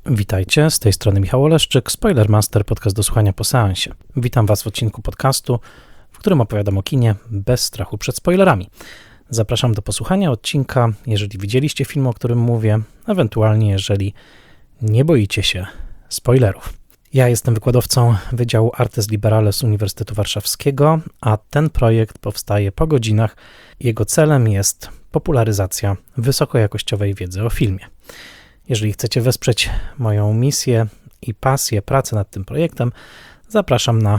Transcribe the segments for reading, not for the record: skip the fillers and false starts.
Witajcie, z tej strony Michał Oleszczyk, Spoilermaster, podcast do słuchania po seansie. Witam Was w odcinku podcastu, w którym opowiadam o kinie bez strachu przed spoilerami. Zapraszam do posłuchania odcinka, jeżeli widzieliście film, o którym mówię, ewentualnie jeżeli nie boicie się spoilerów. Ja jestem wykładowcą Wydziału Artes Liberales Uniwersytetu Warszawskiego, a ten projekt powstaje po godzinach. Jego celem jest popularyzacja wysokojakościowej wiedzy o filmie. Jeżeli chcecie wesprzeć moją misję i pasję pracy nad tym projektem, zapraszam na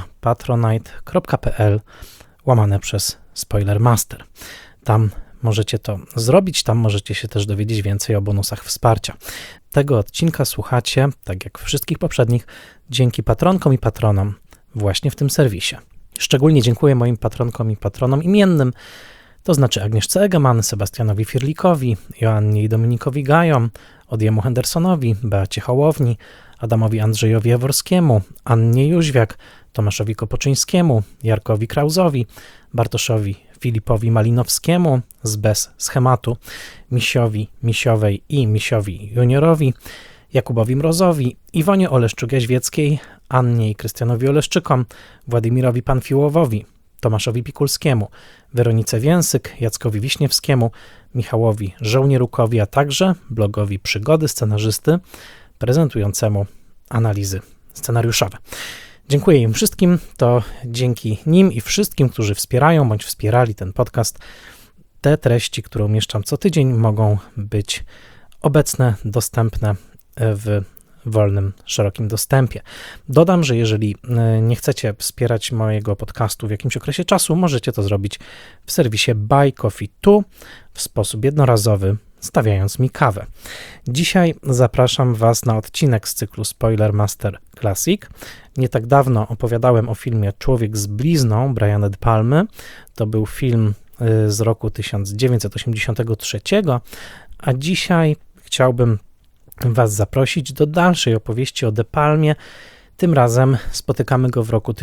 patronite.pl/Spoilermaster. Tam możecie to zrobić, tam możecie się też dowiedzieć więcej o bonusach wsparcia. Tego odcinka słuchacie, tak jak wszystkich poprzednich, dzięki patronkom i patronom właśnie w tym serwisie. Szczególnie dziękuję moim patronkom i patronom imiennym, to znaczy Agnieszce Egeman, Sebastianowi Firlikowi, Joannie i Dominikowi Gajom, Odiemu Hendersonowi, Beacie Hołowni, Adamowi Andrzejowi Jaworskiemu, Annie Jóźwiak, Tomaszowi Kopoczyńskiemu, Jarkowi Krauzowi, Bartoszowi Filipowi Malinowskiemu z Bez Schematu, Misiowi Misiowej i Misiowi Juniorowi, Jakubowi Mrozowi, Iwonie Oleszczuk-Jaźwieckiej, Annie i Krystianowi Oleszczykom, Władimirowi Panfiłowowi, Tomaszowi Pikulskiemu, Weronice Więsyk, Jackowi Wiśniewskiemu, Michałowi Żołnierukowi, a także blogowi Przygody Scenarzysty prezentującemu analizy scenariuszowe. Dziękuję im wszystkim, to dzięki nim i wszystkim, którzy wspierają bądź wspierali ten podcast, te treści, które umieszczam co tydzień, mogą być obecne, dostępne w wolnym, szerokim dostępie. Dodam, że jeżeli nie chcecie wspierać mojego podcastu w jakimś okresie czasu, możecie to zrobić w serwisie Buy Coffee Tu w sposób jednorazowy, stawiając mi kawę. Dzisiaj zapraszam Was na odcinek z cyklu Spoilermaster Classic. Nie tak dawno opowiadałem o filmie Człowiek z blizną Briana De Palmy. To był film z roku 1983, a dzisiaj chciałbym Was zaprosić do dalszej opowieści o De Palmie. Tym razem spotykamy go w roku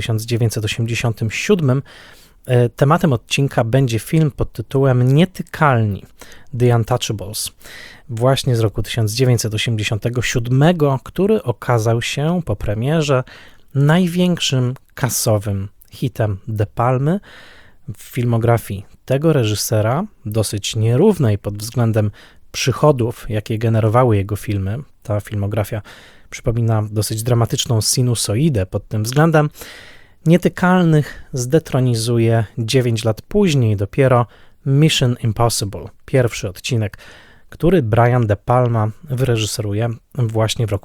1987. Tematem odcinka będzie film pod tytułem Nietykalni, The Untouchables, właśnie z roku 1987, który okazał się po premierze największym kasowym hitem De Palmy w filmografii tego reżysera, dosyć nierównej pod względem przychodów, jakie generowały jego filmy. Ta filmografia przypomina dosyć dramatyczną sinusoidę pod tym względem. Nietykalnych zdetronizuje 9 lat później dopiero Mission Impossible, pierwszy odcinek, który Brian De Palma wyreżyseruje właśnie w roku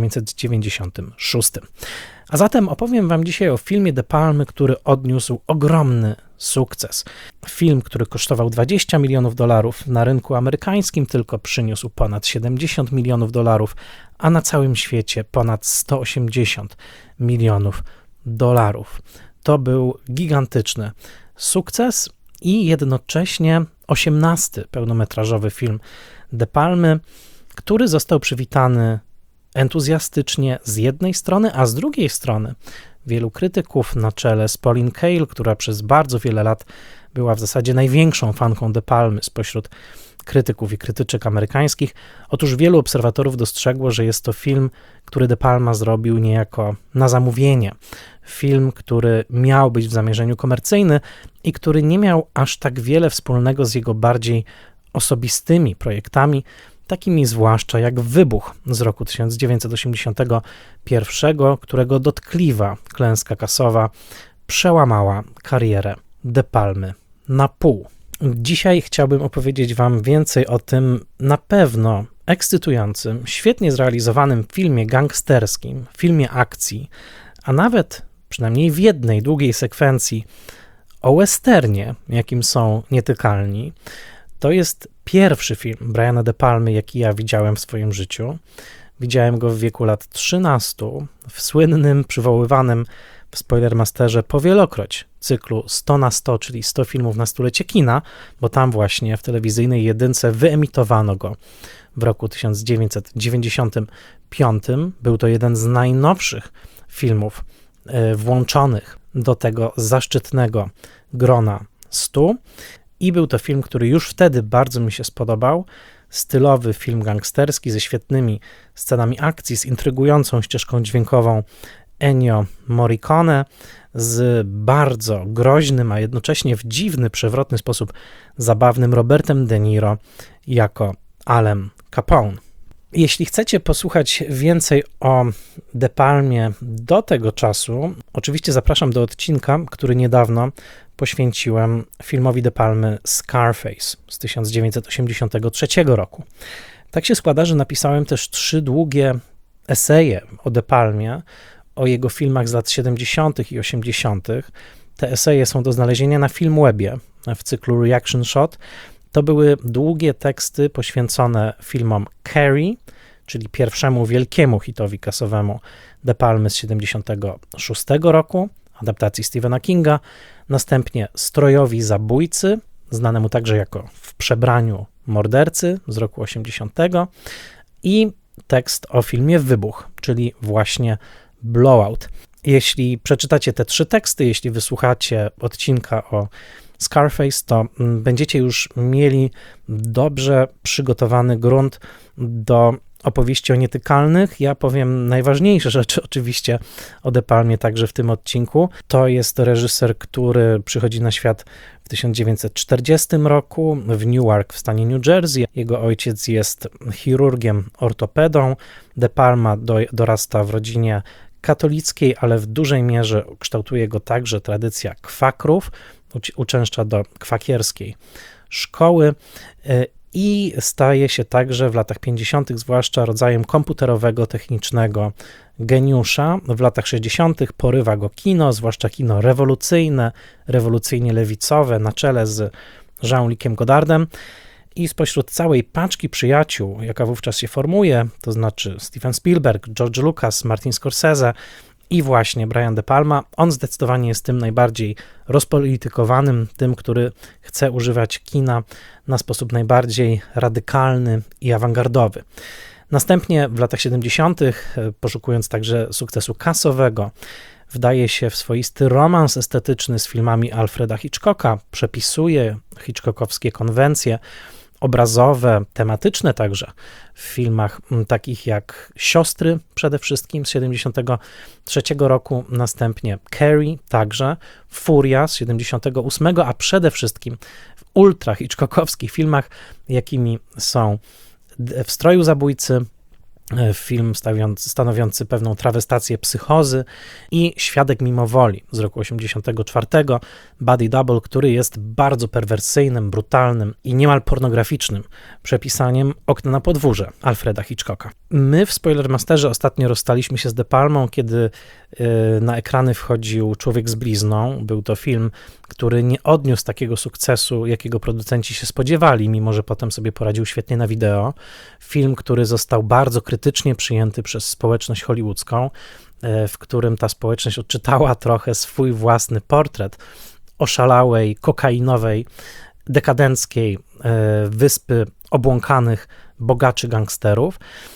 1996. A zatem opowiem Wam dzisiaj o filmie De Palmy, który odniósł ogromny sukces. Film, który kosztował $20 milionów, na rynku amerykańskim tylko przyniósł ponad $70 milionów, a na całym świecie ponad $180 milionów. To był gigantyczny sukces i jednocześnie 18. pełnometrażowy film De Palmy, który został przywitany entuzjastycznie z jednej strony, a z drugiej strony wielu krytyków na czele z Pauline Kael, która przez bardzo wiele lat była w zasadzie największą fanką De Palmy spośród krytyków i krytyczek amerykańskich. Otóż wielu obserwatorów dostrzegło, że jest to film, który De Palma zrobił niejako na zamówienie. Film, który miał być w zamierzeniu komercyjny i który nie miał aż tak wiele wspólnego z jego bardziej osobistymi projektami, takimi zwłaszcza jak Wybuch z roku 1981, którego dotkliwa klęska kasowa przełamała karierę De Palmy na pół. Dzisiaj chciałbym opowiedzieć Wam więcej o tym na pewno ekscytującym, świetnie zrealizowanym filmie gangsterskim, filmie akcji, a nawet przynajmniej w jednej długiej sekwencji o westernie, jakim są Nietykalni. To jest pierwszy film Briana De Palmy, jaki ja widziałem w swoim życiu. Widziałem go w wieku lat 13 w słynnym, przywoływanym w Spoilermasterze powielokroć cyklu 100 na 100, czyli 100 filmów na stulecie kina, bo tam właśnie w telewizyjnej jedynce wyemitowano go w roku 1995. Był to jeden z najnowszych filmów włączonych do tego zaszczytnego grona 100 i był to film, który już wtedy bardzo mi się spodobał stylowy film gangsterski ze świetnymi scenami akcji, z intrygującą ścieżką dźwiękową Ennio Morricone, z bardzo groźnym, a jednocześnie w dziwny, przewrotny sposób zabawnym Robertem De Niro jako Alem Capone. Jeśli chcecie posłuchać więcej o De Palmie do tego czasu, oczywiście zapraszam do odcinka, który niedawno poświęciłem filmowi De Palmy Scarface z 1983 roku. Tak się składa, że napisałem też 3 długie eseje o De Palmie, o jego filmach z lat 70. i 80. Te eseje są do znalezienia na Filmwebie w cyklu Reaction Shot. To były długie teksty poświęcone filmom Carrie, czyli pierwszemu wielkiemu hitowi kasowemu De Palmy z 76 roku, adaptacji Stephena Kinga, następnie Strojowi zabójcy, znanemu także jako W przebraniu mordercy z roku 80 i tekst o filmie Wybuch, czyli właśnie Blowout. Jeśli przeczytacie te 3 teksty, jeśli wysłuchacie odcinka o Scarface, to będziecie już mieli dobrze przygotowany grunt do opowieści o Nietykalnych. Ja powiem najważniejsze rzeczy oczywiście o De Palmie także w tym odcinku. To jest reżyser, który przychodzi na świat w 1940 roku w Newark w stanie New Jersey. Jego ojciec jest chirurgiem, ortopedą. De Palma dorasta w rodzinie katolickiej, ale w dużej mierze kształtuje go także tradycja kwakrów. Uczęszcza do kwakierskiej szkoły i staje się także w latach 50. zwłaszcza rodzajem komputerowego, technicznego geniusza. W latach 60. porywa go kino, zwłaszcza kino rewolucyjne, rewolucyjnie lewicowe, na czele z Jean-Luciem Godardem. I spośród całej paczki przyjaciół, jaka wówczas się formuje, to znaczy Steven Spielberg, George Lucas, Martin Scorsese i właśnie Brian De Palma, on zdecydowanie jest tym najbardziej rozpolitykowanym, tym, który chce używać kina na sposób najbardziej radykalny i awangardowy. Następnie w latach 70., poszukując także sukcesu kasowego, wdaje się w swoisty romans estetyczny z filmami Alfreda Hitchcocka, przepisuje hitchcockowskie konwencje obrazowe, tematyczne także w filmach takich jak Siostry przede wszystkim z 73 roku, następnie Carrie także, Furia z 78, a przede wszystkim w ultra hitchcockowskich filmach, jakimi są W stroju zabójcy, film stanowiący pewną trawestację psychozy i Świadek mimowoli z roku 84, Body Double, który jest bardzo perwersyjnym, brutalnym i niemal pornograficznym przepisaniem Okna na podwórze Alfreda Hitchcocka. My w Spoilermasterze ostatnio rozstaliśmy się z De Palmą, kiedy na ekrany wchodził Człowiek z blizną. Był to film, który nie odniósł takiego sukcesu, jakiego producenci się spodziewali, mimo że potem sobie poradził świetnie na wideo. Film, który został bardzo krytycznie przyjęty przez społeczność hollywoodzką, w którym ta społeczność odczytała trochę swój własny portret oszalałej, kokainowej, dekadenckiej wyspy obłąkanych bogaczy gangsterów.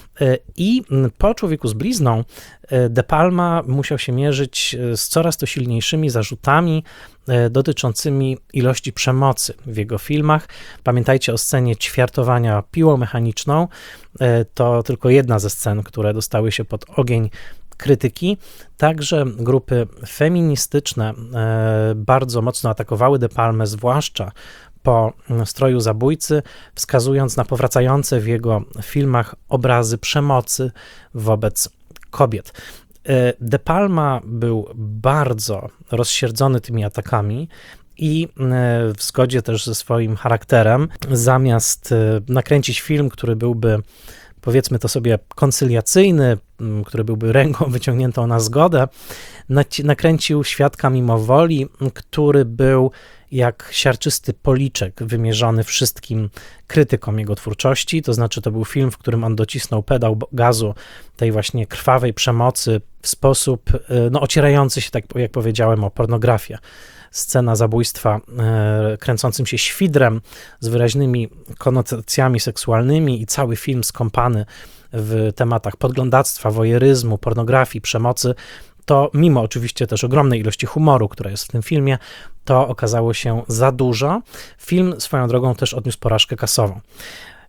I po Człowieku z blizną De Palma musiał się mierzyć z coraz to silniejszymi zarzutami dotyczącymi ilości przemocy w jego filmach. Pamiętajcie o scenie ćwiartowania piłą mechaniczną. To tylko jedna ze scen, które dostały się pod ogień krytyki. Także grupy feministyczne bardzo mocno atakowały De Palmę, zwłaszcza po Stroju zabójcy, wskazując na powracające w jego filmach obrazy przemocy wobec kobiet. De Palma był bardzo rozsierdzony tymi atakami i w zgodzie też ze swoim charakterem, zamiast nakręcić film, który byłby, powiedzmy to sobie, koncyliacyjny, który byłby ręką wyciągniętą na zgodę, nakręcił Świadka mimowoli, który był jak siarczysty policzek wymierzony wszystkim krytykom jego twórczości, to znaczy to był film, w którym on docisnął pedał gazu tej właśnie krwawej przemocy w sposób ocierający się, tak jak powiedziałem, o pornografię. Scena zabójstwa kręcącym się świdrem z wyraźnymi konotacjami seksualnymi i cały film skąpany w tematach podglądactwa, wojeryzmu, pornografii, przemocy, to mimo oczywiście też ogromnej ilości humoru, która jest w tym filmie, to okazało się za dużo. Film swoją drogą też odniósł porażkę kasową.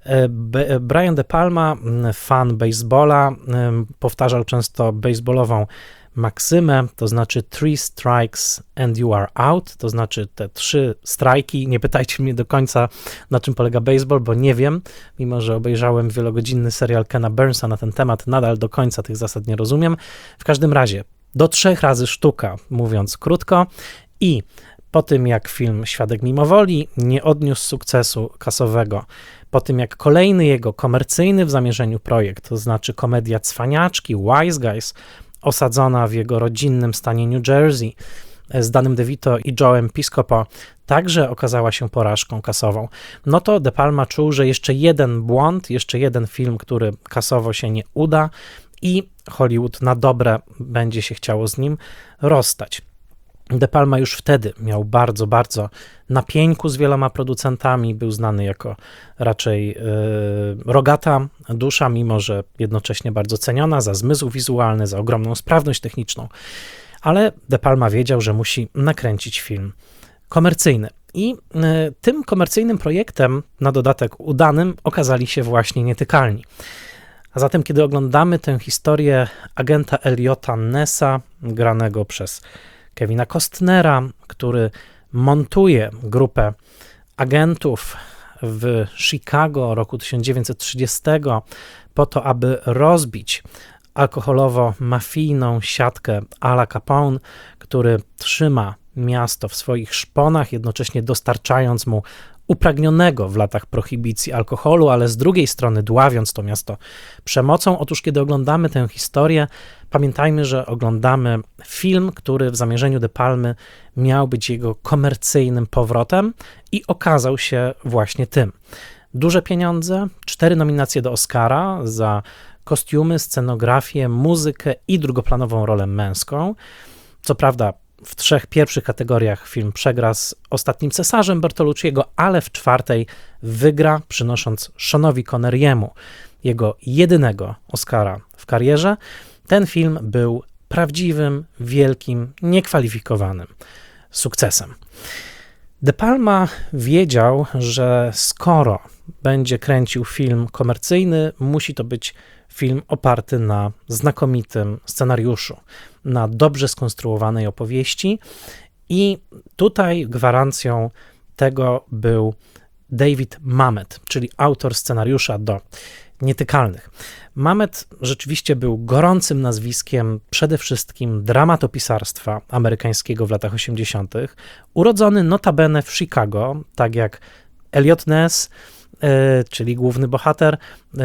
Brian De Palma, fan baseballa, powtarzał często baseballową maksymę, to znaczy 3 strikes and you are out, to znaczy te 3 strajki. Nie pytajcie mnie do końca, na czym polega baseball, bo nie wiem, mimo że obejrzałem wielogodzinny serial Kena Burnsa na ten temat, nadal do końca tych zasad nie rozumiem. W każdym razie, do 3 razy sztuka, mówiąc krótko, i po tym jak film Świadek mimowoli nie odniósł sukcesu kasowego, po tym jak kolejny jego komercyjny w zamierzeniu projekt, to znaczy komedia Cwaniaczki, Wise Guys, osadzona w jego rodzinnym stanie New Jersey z Dannym DeVito i Joe'em Piscopo, także okazała się porażką kasową, no to De Palma czuł, że jeszcze jeden błąd, jeszcze jeden film, który kasowo się nie uda i Hollywood na dobre będzie się chciało z nim rozstać. De Palma już wtedy miał bardzo, bardzo na pieńku z wieloma producentami, był znany jako raczej rogata dusza, mimo że jednocześnie bardzo ceniona za zmysł wizualny, za ogromną sprawność techniczną, ale De Palma wiedział, że musi nakręcić film komercyjny. I tym komercyjnym projektem, na dodatek udanym, okazali się właśnie Nietykalni. A zatem, kiedy oglądamy tę historię agenta Eliota Nessa, granego przez Kevina Costnera, który montuje grupę agentów w Chicago roku 1930 po to, aby rozbić alkoholowo-mafijną siatkę Ala Capone, który trzyma miasto w swoich szponach, jednocześnie dostarczając mu upragnionego w latach prohibicji alkoholu, ale z drugiej strony dławiąc to miasto przemocą. Otóż kiedy oglądamy tę historię, pamiętajmy, że oglądamy film, który w zamierzeniu De Palmy miał być jego komercyjnym powrotem i okazał się właśnie tym. Duże pieniądze, 4 nominacje do Oscara za kostiumy, scenografię, muzykę i drugoplanową rolę męską. Co prawda w 3 pierwszych kategoriach film przegra z Ostatnim Cesarzem Bertolucciego, ale w 4 wygra, przynosząc Seanowi Connery'emu jego jedynego Oscara w karierze. Ten film był prawdziwym, wielkim, niekwalifikowanym sukcesem. De Palma wiedział, że skoro będzie kręcił film komercyjny, musi to być film oparty na znakomitym scenariuszu, na dobrze skonstruowanej opowieści i tutaj gwarancją tego był David Mamet, czyli autor scenariusza do Nietykalnych. Mamet rzeczywiście był gorącym nazwiskiem przede wszystkim dramatopisarstwa amerykańskiego w latach 80., urodzony notabene w Chicago, tak jak Eliot Ness, czyli główny bohater,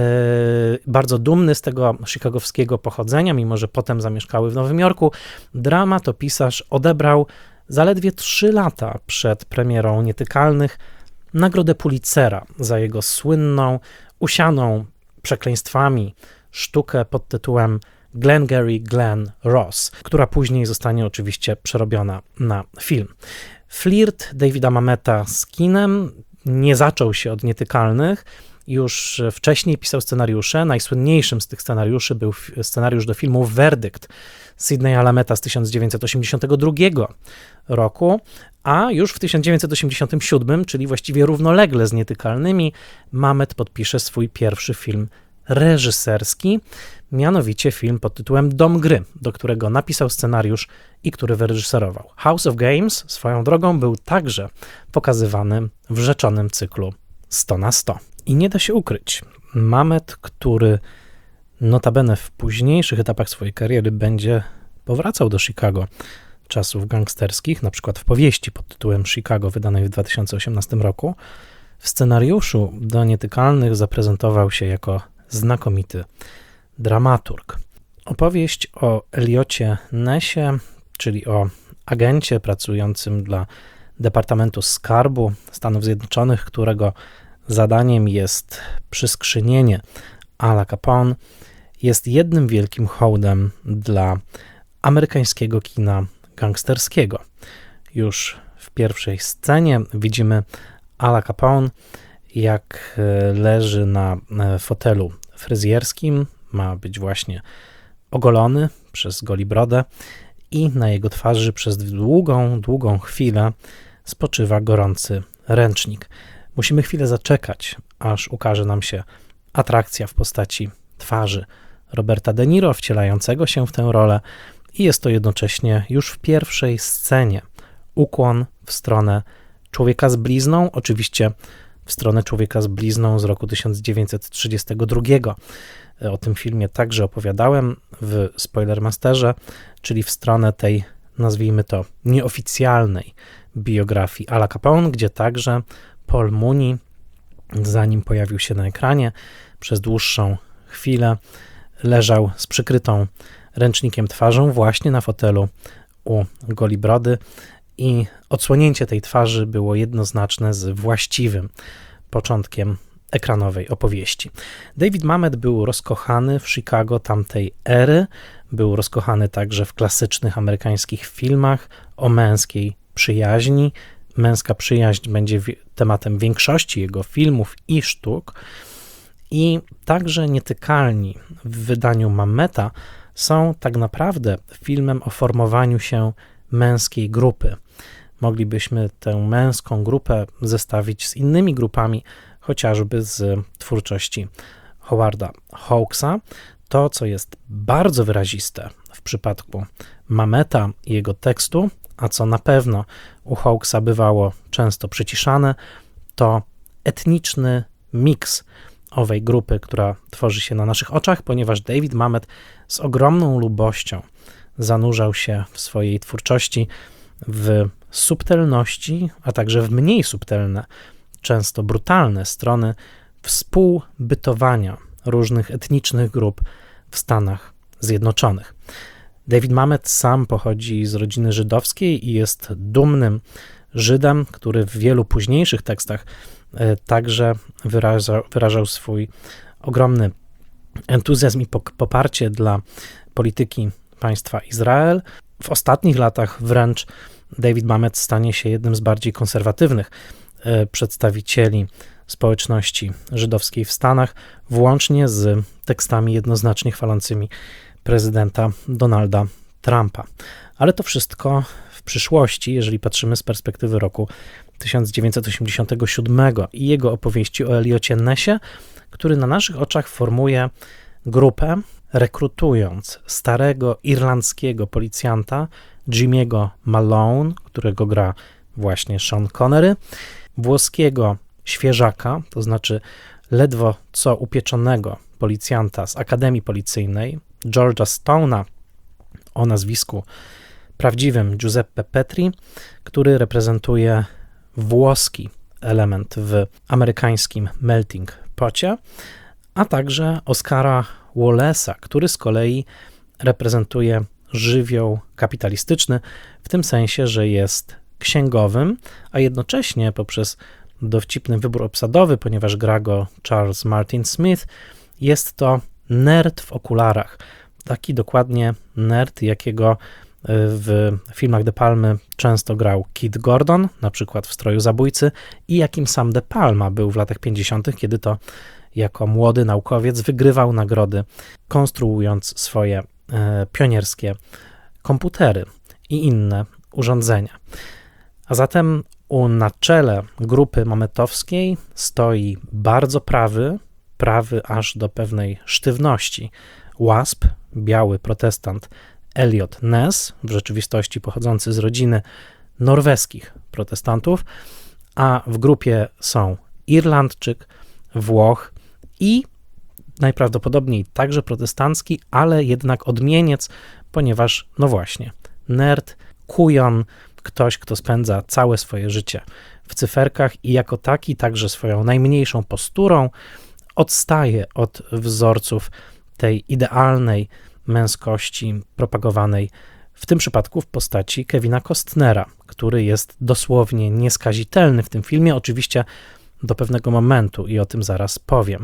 bardzo dumny z tego chicagowskiego pochodzenia, mimo że potem zamieszkały w Nowym Jorku. Dramatopisarz odebrał zaledwie 3 lata przed premierą Nietykalnych Nagrodę Pulitzera za jego słynną, usianą przekleństwami sztukę pod tytułem Glengarry Glen Ross, która później zostanie oczywiście przerobiona na film. Flirt Davida Mameta z kinem nie zaczął się od Nietykalnych, już wcześniej pisał scenariusze. Najsłynniejszym z tych scenariuszy był scenariusz do filmu Werdykt Sidneya Lameta z 1982 roku, a już w 1987, czyli właściwie równolegle z Nietykalnymi, Mamet podpisze swój pierwszy film reżyserski, mianowicie film pod tytułem Dom gry, do którego napisał scenariusz i który wyreżyserował. House of Games swoją drogą był także pokazywany w rzeczonym cyklu 100 na 100. I nie da się ukryć, Mamet, który notabene w późniejszych etapach swojej kariery będzie powracał do Chicago czasów gangsterskich, na przykład w powieści pod tytułem Chicago, wydanej w 2018 roku, w scenariuszu do Nietykalnych zaprezentował się jako znakomity dramaturg. Opowieść o Eliocie Nessie, czyli o agencie pracującym dla Departamentu Skarbu Stanów Zjednoczonych, którego zadaniem jest przyskrzynienie Ala Capone, jest jednym wielkim hołdem dla amerykańskiego kina gangsterskiego. Już w pierwszej scenie widzimy Ala Capone, jak leży na fotelu fryzjerskim, ma być właśnie ogolony przez golibrodę i na jego twarzy przez długą chwilę spoczywa gorący ręcznik. Musimy chwilę zaczekać, aż ukaże nam się atrakcja w postaci twarzy Roberta De Niro wcielającego się w tę rolę i jest to jednocześnie już w pierwszej scenie ukłon w stronę Człowieka z blizną, oczywiście w stronę Człowieka z blizną z roku 1932. O tym filmie także opowiadałem w Spoilermasterze, czyli w stronę tej, nazwijmy to, nieoficjalnej biografii Ala Capone, gdzie także Paul Mooney, zanim pojawił się na ekranie, przez dłuższą chwilę leżał z przykrytą ręcznikiem twarzą właśnie na fotelu u Goli Brody i odsłonięcie tej twarzy było jednoznaczne z właściwym początkiem ekranowej opowieści. David Mamet był rozkochany w Chicago tamtej ery, był rozkochany także w klasycznych amerykańskich filmach o męskiej przyjaźni. Męska przyjaźń będzie tematem większości jego filmów i sztuk. I także Nietykalni w wydaniu Mameta są tak naprawdę filmem o formowaniu się męskiej grupy. Moglibyśmy tę męską grupę zestawić z innymi grupami, chociażby z twórczości Howarda Hawksa. To, co jest bardzo wyraziste w przypadku Mameta i jego tekstu, a co na pewno u Hawksa bywało często przyciszane, to etniczny miks owej grupy, która tworzy się na naszych oczach, ponieważ David Mamet z ogromną lubością zanurzał się w swojej twórczości w subtelności, a także w mniej subtelne, często brutalne strony współbytowania różnych etnicznych grup w Stanach Zjednoczonych. David Mamet sam pochodzi z rodziny żydowskiej i jest dumnym Żydem, który w wielu późniejszych tekstach także wyrażał swój ogromny entuzjazm i poparcie dla polityki państwa Izrael. W ostatnich latach wręcz David Mamet stanie się jednym z bardziej konserwatywnych przedstawicieli społeczności żydowskiej w Stanach, włącznie z tekstami jednoznacznie chwalącymi prezydenta Donalda Trumpa. Ale to wszystko w przyszłości, jeżeli patrzymy z perspektywy roku 1987 i jego opowieści o Elliocie Nessie, który na naszych oczach formuje grupę, rekrutując starego irlandzkiego policjanta Jimmy'ego Malone, którego gra właśnie Sean Connery, włoskiego świeżaka, to znaczy ledwo co upieczonego policjanta z Akademii Policyjnej, George'a Stone'a o nazwisku prawdziwym Giuseppe Petri, który reprezentuje włoski element w amerykańskim melting pocie, a także Oscara Wallace'a, który z kolei reprezentuje żywioł kapitalistyczny, w tym sensie, że jest księgowym, a jednocześnie poprzez dowcipny wybór obsadowy, ponieważ gra go Charles Martin Smith, jest to nerd w okularach. Taki dokładnie nerd, jakiego w filmach De Palmy często grał Kid Gordon, na przykład w Stroju Zabójcy, i jakim sam De Palma był w latach 50., kiedy to jako młody naukowiec wygrywał nagrody, konstruując swoje pionierskie komputery i inne urządzenia. A zatem na czele grupy mametowskiej stoi bardzo prawy aż do pewnej sztywności WASP, biały protestant Elliot Ness, w rzeczywistości pochodzący z rodziny norweskich protestantów, a w grupie są Irlandczyk, Włoch i najprawdopodobniej także protestancki, ale jednak odmieniec, ponieważ, no właśnie, nerd, kujon, ktoś, kto spędza całe swoje życie w cyferkach i jako taki także swoją najmniejszą posturą odstaje od wzorców tej idealnej męskości propagowanej w tym przypadku w postaci Kevina Costnera, który jest dosłownie nieskazitelny w tym filmie, oczywiście do pewnego momentu i o tym zaraz powiem.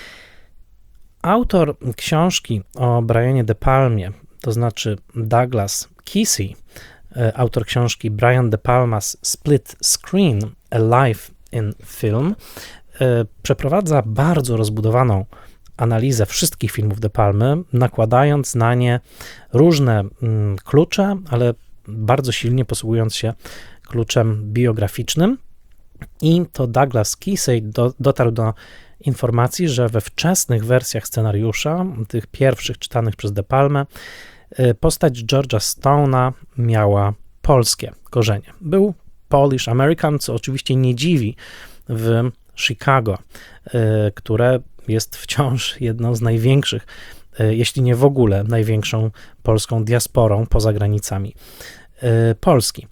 Autor książki o Brianie De Palmie, to znaczy Douglas Kesey, autor książki Brian De Palma's Split Screen: A Life in Film, przeprowadza bardzo rozbudowaną analizę wszystkich filmów De Palmy, nakładając na nie różne klucze, ale bardzo silnie posługując się kluczem biograficznym. I to Douglas Kesey dotarł do informacji, że we wczesnych wersjach scenariusza, tych pierwszych czytanych przez De Palmę, postać George'a Stone'a miała polskie korzenie. Był Polish American, co oczywiście nie dziwi w Chicago, które jest wciąż jedną z największych, jeśli nie w ogóle największą polską diasporą poza granicami Polski.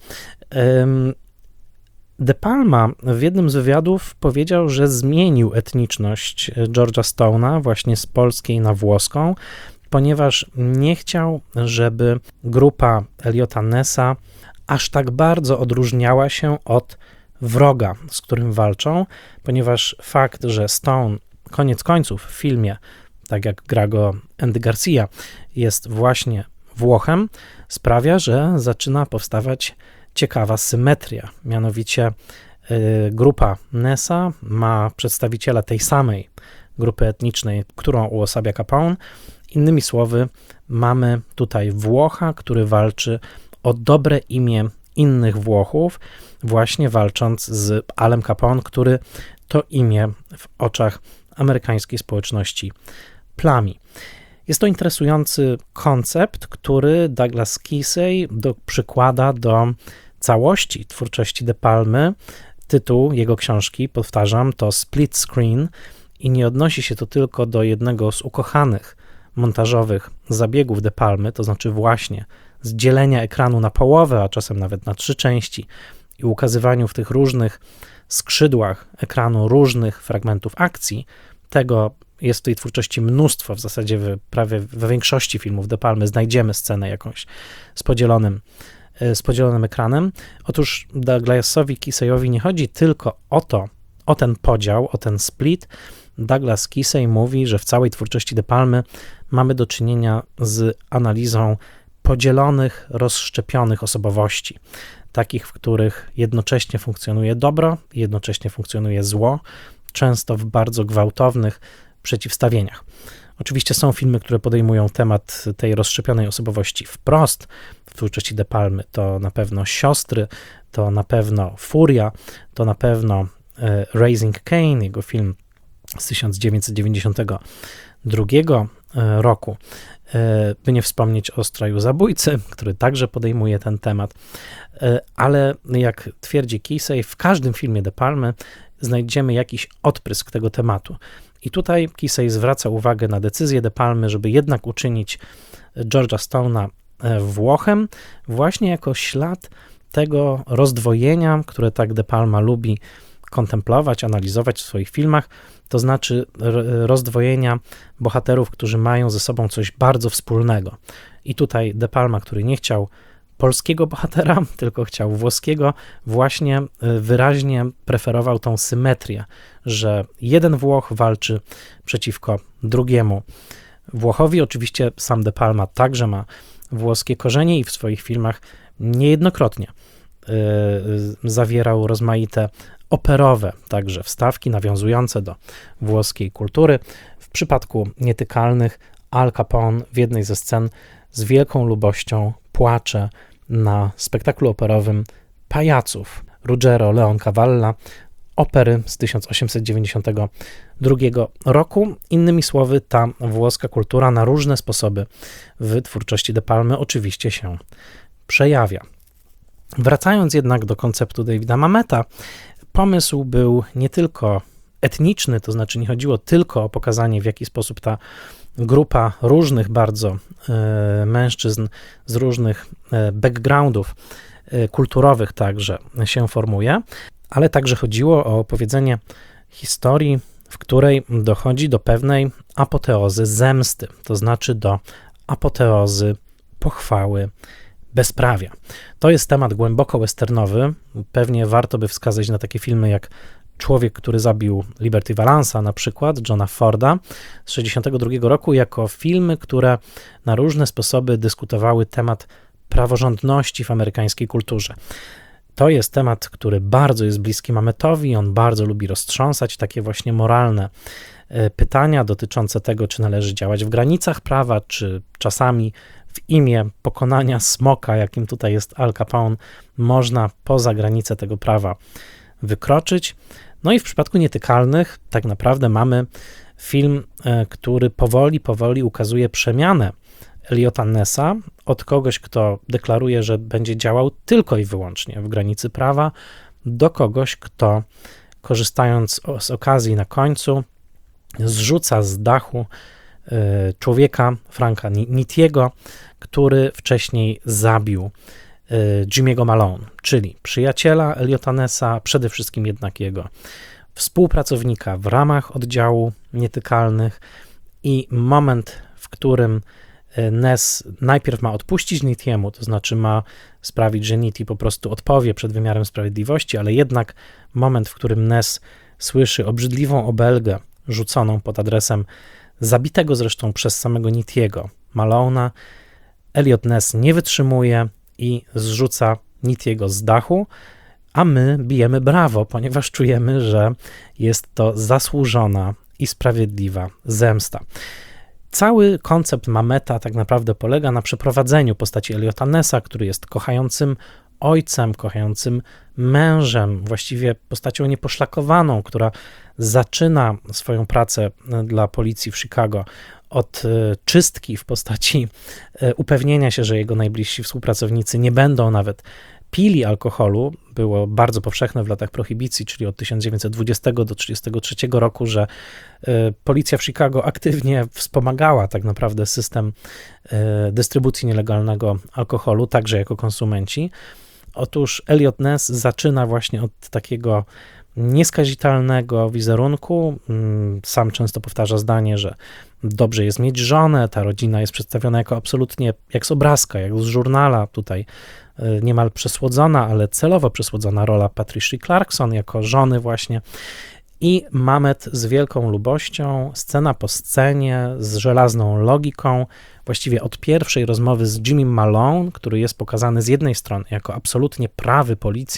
De Palma w jednym z wywiadów powiedział, że zmienił etniczność George'a Stone'a właśnie z polskiej na włoską, ponieważ nie chciał, żeby grupa Eliota Nessa aż tak bardzo odróżniała się od wroga, z którym walczą, ponieważ fakt, że Stone koniec końców w filmie, tak jak gra go Andy Garcia, jest właśnie Włochem, sprawia, że zaczyna powstawać ciekawa symetria. Mianowicie grupa Nessa ma przedstawiciela tej samej grupy etnicznej, którą uosabia Capone. Innymi słowy, mamy tutaj Włocha, który walczy o dobre imię innych Włochów, właśnie walcząc z Alem Capone, który to imię w oczach amerykańskiej społeczności plami. Jest to interesujący koncept, który Douglas Kesey przykłada do całości twórczości De Palmy. Tytuł jego książki, powtarzam, to Split Screen i nie odnosi się to tylko do jednego z ukochanych montażowych zabiegów De Palmy, to znaczy właśnie z dzielenia ekranu na połowę, a czasem nawet na 3 części i ukazywaniu w tych różnych skrzydłach ekranu różnych fragmentów akcji. Tego jest w tej twórczości mnóstwo, w zasadzie prawie we większości filmów De Palmy znajdziemy scenę jakąś z podzielonym ekranem. Otóż Douglasowi Keseyowi nie chodzi tylko o ten podział, o ten split. Douglas Kesey mówi, że w całej twórczości De Palmy mamy do czynienia z analizą podzielonych, rozszczepionych osobowości, takich, w których jednocześnie funkcjonuje dobro, jednocześnie funkcjonuje zło, często w bardzo gwałtownych przeciwstawieniach. Oczywiście są filmy, które podejmują temat tej rozszczepionej osobowości wprost. W twórczości De Palmy to na pewno Siostry, to na pewno Furia, to na pewno Raising Cain, jego film z 1992 roku. By nie wspomnieć o Stroju Zabójcy, który także podejmuje ten temat, ale jak twierdzi Kesey, w każdym filmie De Palmy znajdziemy jakiś odprysk tego tematu. I tutaj Kesey zwraca uwagę na decyzję De Palmy, żeby jednak uczynić George'a Stone'a Włochem, właśnie jako ślad tego rozdwojenia, które tak De Palma lubi kontemplować, analizować w swoich filmach, to znaczy rozdwojenia bohaterów, którzy mają ze sobą coś bardzo wspólnego. I tutaj De Palma, który nie chciał polskiego bohatera, tylko chciał włoskiego, właśnie wyraźnie preferował tą symetrię, że jeden Włoch walczy przeciwko drugiemu Włochowi. Oczywiście sam De Palma także ma włoskie korzenie i w swoich filmach niejednokrotnie zawierał rozmaite operowe także wstawki nawiązujące do włoskiej kultury. W przypadku Nietykalnych Al Capone w jednej ze scen z wielką lubością płacze na spektaklu operowym Pajaców Ruggero Leoncavalla, opery z 1892 roku. Innymi słowy, ta włoska kultura na różne sposoby w twórczości De Palmy oczywiście się przejawia. Wracając jednak do konceptu Davida Mameta, pomysł był nie tylko etniczny, to znaczy nie chodziło tylko o pokazanie, w jaki sposób ta grupa różnych bardzo mężczyzn z różnych backgroundów kulturowych także się formuje, ale także chodziło o opowiedzenie historii, w której dochodzi do pewnej apoteozy zemsty, to znaczy do apoteozy pochwały bezprawia. To jest temat głęboko westernowy. Pewnie warto by wskazać na takie filmy jak Człowiek, który zabił Liberty Valance'a, na przykład Johna Forda z 1962 roku, jako filmy, które na różne sposoby dyskutowały temat praworządności w amerykańskiej kulturze. To jest temat, który bardzo jest bliski Mametowi, on bardzo lubi roztrząsać takie właśnie moralne pytania dotyczące tego, czy należy działać w granicach prawa, czy czasami w imię pokonania smoka, jakim tutaj jest Al Capone, można poza granice tego prawa wykroczyć. No i w przypadku Nietykalnych tak naprawdę mamy film, który powoli ukazuje przemianę Eliota Nessa od kogoś, kto deklaruje, że będzie działał tylko i wyłącznie w granicy prawa, do kogoś, kto korzystając z okazji na końcu zrzuca z dachu człowieka, Franka Nittiego, który wcześniej zabił Jimmy'ego Malone, czyli przyjaciela Eliota Nessa, przede wszystkim jednak jego współpracownika w ramach oddziału Nietykalnych i moment, w którym Ness najpierw ma odpuścić Nittiemu, to znaczy ma sprawić, że Nitti po prostu odpowie przed wymiarem sprawiedliwości, ale jednak moment, w którym Ness słyszy obrzydliwą obelgę rzuconą pod adresem zabitego zresztą przez samego Nittiego Malona, Eliot Ness nie wytrzymuje i zrzuca Nittiego z dachu, a my bijemy brawo, ponieważ czujemy, że jest to zasłużona i sprawiedliwa zemsta. Cały koncept Mameta tak naprawdę polega na przeprowadzeniu postaci Eliota Nessa, który jest kochającym ojcem, kochającym mężem, właściwie postacią nieposzlakowaną, która zaczyna swoją pracę dla policji w Chicago od czystki w postaci upewnienia się, że jego najbliżsi współpracownicy nie będą nawet pili alkoholu. Było bardzo powszechne w latach prohibicji, czyli od 1920 do 1933 roku, że policja w Chicago aktywnie wspomagała tak naprawdę system dystrybucji nielegalnego alkoholu, także jako konsumenci. Otóż Eliot Ness zaczyna właśnie od takiego nieskazitelnego wizerunku. Sam często powtarza zdanie, że dobrze jest mieć żonę, ta rodzina jest przedstawiona jako absolutnie jak z obrazka, jak z żurnala, tutaj niemal przesłodzona, ale celowo przesłodzona rola Patricia Clarkson jako żony właśnie. I Mamet z wielką lubością, scena po scenie, z żelazną logiką, właściwie od pierwszej rozmowy z Jimmy Malone, który jest pokazany z jednej strony jako absolutnie prawy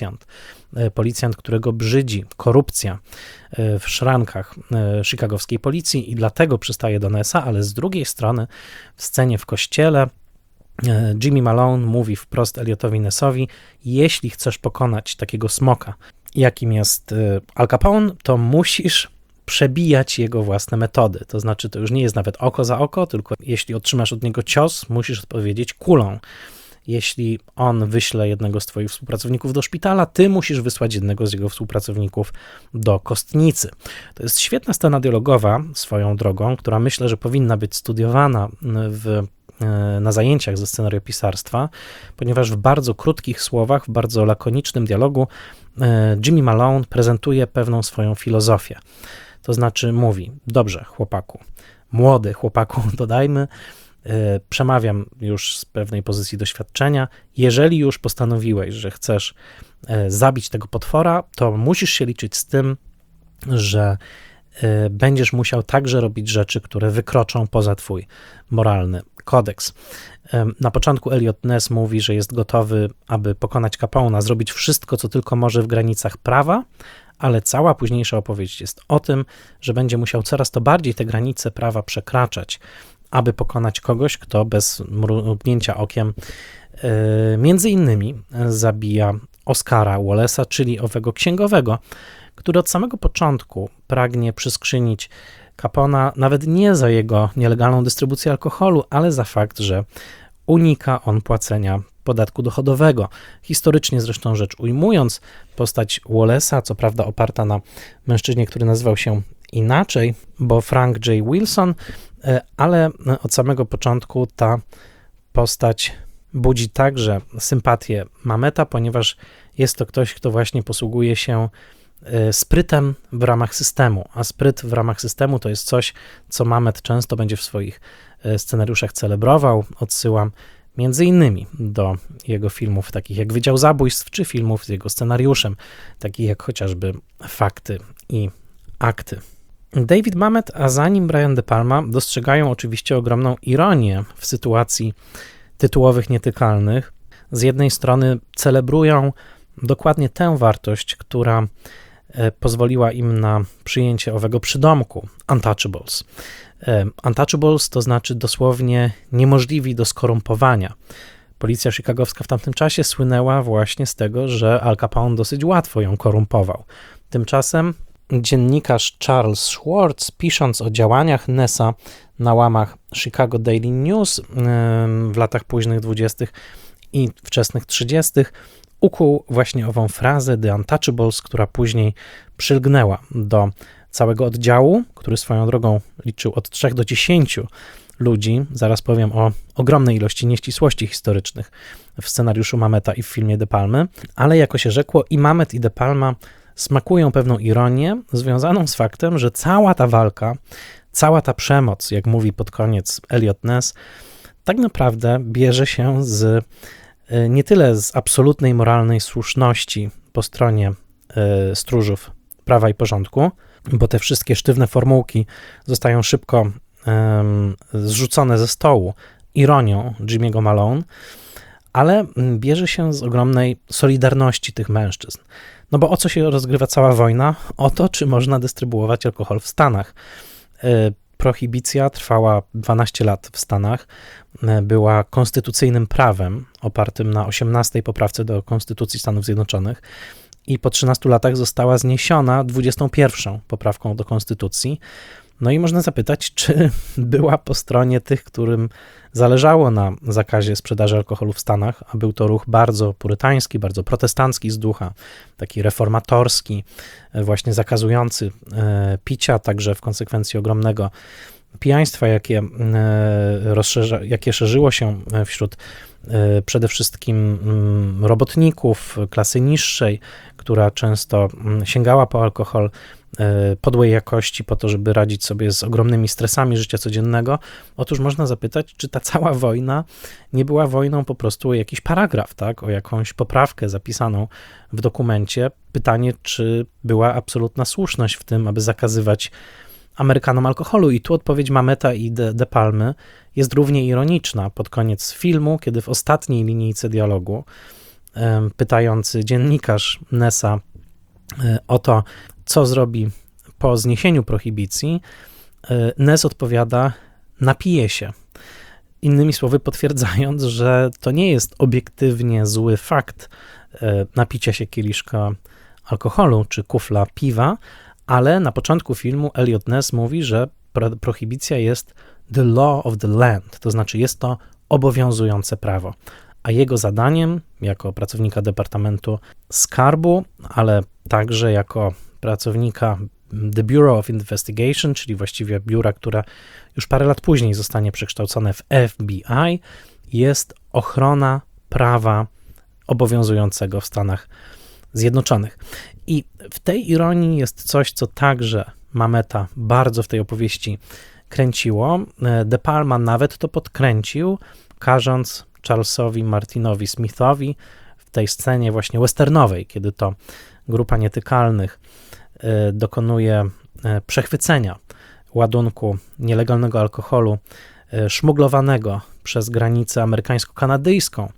policjant, którego brzydzi korupcja w szrankach chicagowskiej policji i dlatego przystaje do Nessa, ale z drugiej strony w scenie w kościele Jimmy Malone mówi wprost Eliotowi Nessowi: jeśli chcesz pokonać takiego smoka, jakim jest Al Capone, to musisz przebijać jego własne metody. To znaczy, to już nie jest nawet oko za oko, tylko jeśli otrzymasz od niego cios, musisz odpowiedzieć kulą. Jeśli on wyśle jednego z twoich współpracowników do szpitala, ty musisz wysłać jednego z jego współpracowników do kostnicy. To jest świetna scena dialogowa swoją drogą, która myślę, że powinna być studiowana na zajęciach ze scenariopisarstwa, ponieważ w bardzo krótkich słowach, w bardzo lakonicznym dialogu Jimmy Malone prezentuje pewną swoją filozofię. To znaczy mówi: dobrze, chłopaku, młody chłopaku, dodajmy, przemawiam już z pewnej pozycji doświadczenia, jeżeli już postanowiłeś, że chcesz zabić tego potwora, to musisz się liczyć z tym, że będziesz musiał także robić rzeczy, które wykroczą poza twój moralny kodeks. Na początku Eliot Ness mówi, że jest gotowy, aby pokonać Capone'a, zrobić wszystko, co tylko może w granicach prawa, ale cała późniejsza opowieść jest o tym, że będzie musiał coraz to bardziej te granice prawa przekraczać, aby pokonać kogoś, kto bez mrugnięcia okiem między innymi zabija Oscara Wallace'a, czyli owego księgowego, który od samego początku pragnie przyskrzynić Capone'a nawet nie za jego nielegalną dystrybucję alkoholu, ale za fakt, że unika on płacenia podatku dochodowego. Historycznie zresztą rzecz ujmując, postać Wallace'a, co prawda oparta na mężczyźnie, który nazywał się inaczej, bo Frank J. Wilson, ale od samego początku ta postać budzi także sympatię Mameta, ponieważ jest to ktoś, kto właśnie posługuje się sprytem w ramach systemu, a spryt w ramach systemu to jest coś, co Mamet często będzie w swoich scenariuszach celebrował. Odsyłam między innymi do jego filmów takich jak Wydział Zabójstw, czy filmów z jego scenariuszem, takich jak chociażby Fakty i Akty. David Mamet, a za nim Brian De Palma dostrzegają oczywiście ogromną ironię w sytuacji tytułowych Nietykalnych. Z jednej strony celebrują dokładnie tę wartość, która pozwoliła im na przyjęcie owego przydomku Untouchables. Untouchables to znaczy dosłownie niemożliwi do skorumpowania. Policja chicagowska w tamtym czasie słynęła właśnie z tego, że Al Capone dosyć łatwo ją korumpował. Tymczasem dziennikarz Charles Schwartz, pisząc o działaniach Nessa na łamach Chicago Daily News w latach późnych 20. i wczesnych 30., ukuł właśnie ową frazę The Untouchables, która później przylgnęła do całego oddziału, który swoją drogą liczył od 3 do 10 ludzi. Zaraz powiem o ogromnej ilości nieścisłości historycznych w scenariuszu Mameta i w filmie De Palmy, ale jako się rzekło, i Mamet, i De Palma smakują pewną ironię związaną z faktem, że cała ta walka, cała ta przemoc, jak mówi pod koniec Eliot Ness, tak naprawdę bierze się z nie tyle z absolutnej moralnej słuszności po stronie stróżów prawa i porządku, bo te wszystkie sztywne formułki zostają szybko zrzucone ze stołu ironią Jimmy'ego Malone, ale bierze się z ogromnej solidarności tych mężczyzn. No bo o co się rozgrywa cała wojna? O to, czy można dystrybuować alkohol w Stanach. Prohibicja trwała 12 lat w Stanach, była konstytucyjnym prawem opartym na 18 poprawce do Konstytucji Stanów Zjednoczonych i po 13 latach została zniesiona 21 poprawką do Konstytucji. No i można zapytać, czy była po stronie tych, którym zależało na zakazie sprzedaży alkoholu w Stanach, a był to ruch bardzo purytański, bardzo protestancki z ducha, taki reformatorski, właśnie zakazujący picia, także w konsekwencji ogromnego pijaństwa, jakie szerzyło się wśród przede wszystkim robotników klasy niższej, która często sięgała po alkohol podłej jakości po to, żeby radzić sobie z ogromnymi stresami życia codziennego. Otóż można zapytać, czy ta cała wojna nie była wojną po prostu o jakiś paragraf, tak? O jakąś poprawkę zapisaną w dokumencie. Pytanie, czy była absolutna słuszność w tym, aby zakazywać Amerykanom alkoholu. I tu odpowiedź Mameta i De Palmy jest równie ironiczna. Pod koniec filmu, kiedy w ostatniej linijce dialogu pytający dziennikarz Nessa o to, co zrobi po zniesieniu prohibicji, Ness odpowiada: napije się. Innymi słowy potwierdzając, że to nie jest obiektywnie zły fakt napicia się kieliszka alkoholu czy kufla piwa, ale na początku filmu Eliot Ness mówi, że prohibicja jest the law of the land, to znaczy jest to obowiązujące prawo. A jego zadaniem jako pracownika Departamentu Skarbu, ale także jako pracownika The Bureau of Investigation, czyli właściwie biura, które już parę lat później zostanie przekształcone w FBI, jest ochrona prawa obowiązującego w Stanach Zjednoczonych. I w tej ironii jest coś, co także Mameta bardzo w tej opowieści kręciło. De Palma nawet to podkręcił, każąc Charlesowi Martinowi Smithowi w tej scenie właśnie westernowej, kiedy to grupa nietykalnych dokonuje przechwycenia ładunku nielegalnego alkoholu szmuglowanego przez granicę amerykańsko-kanadyjską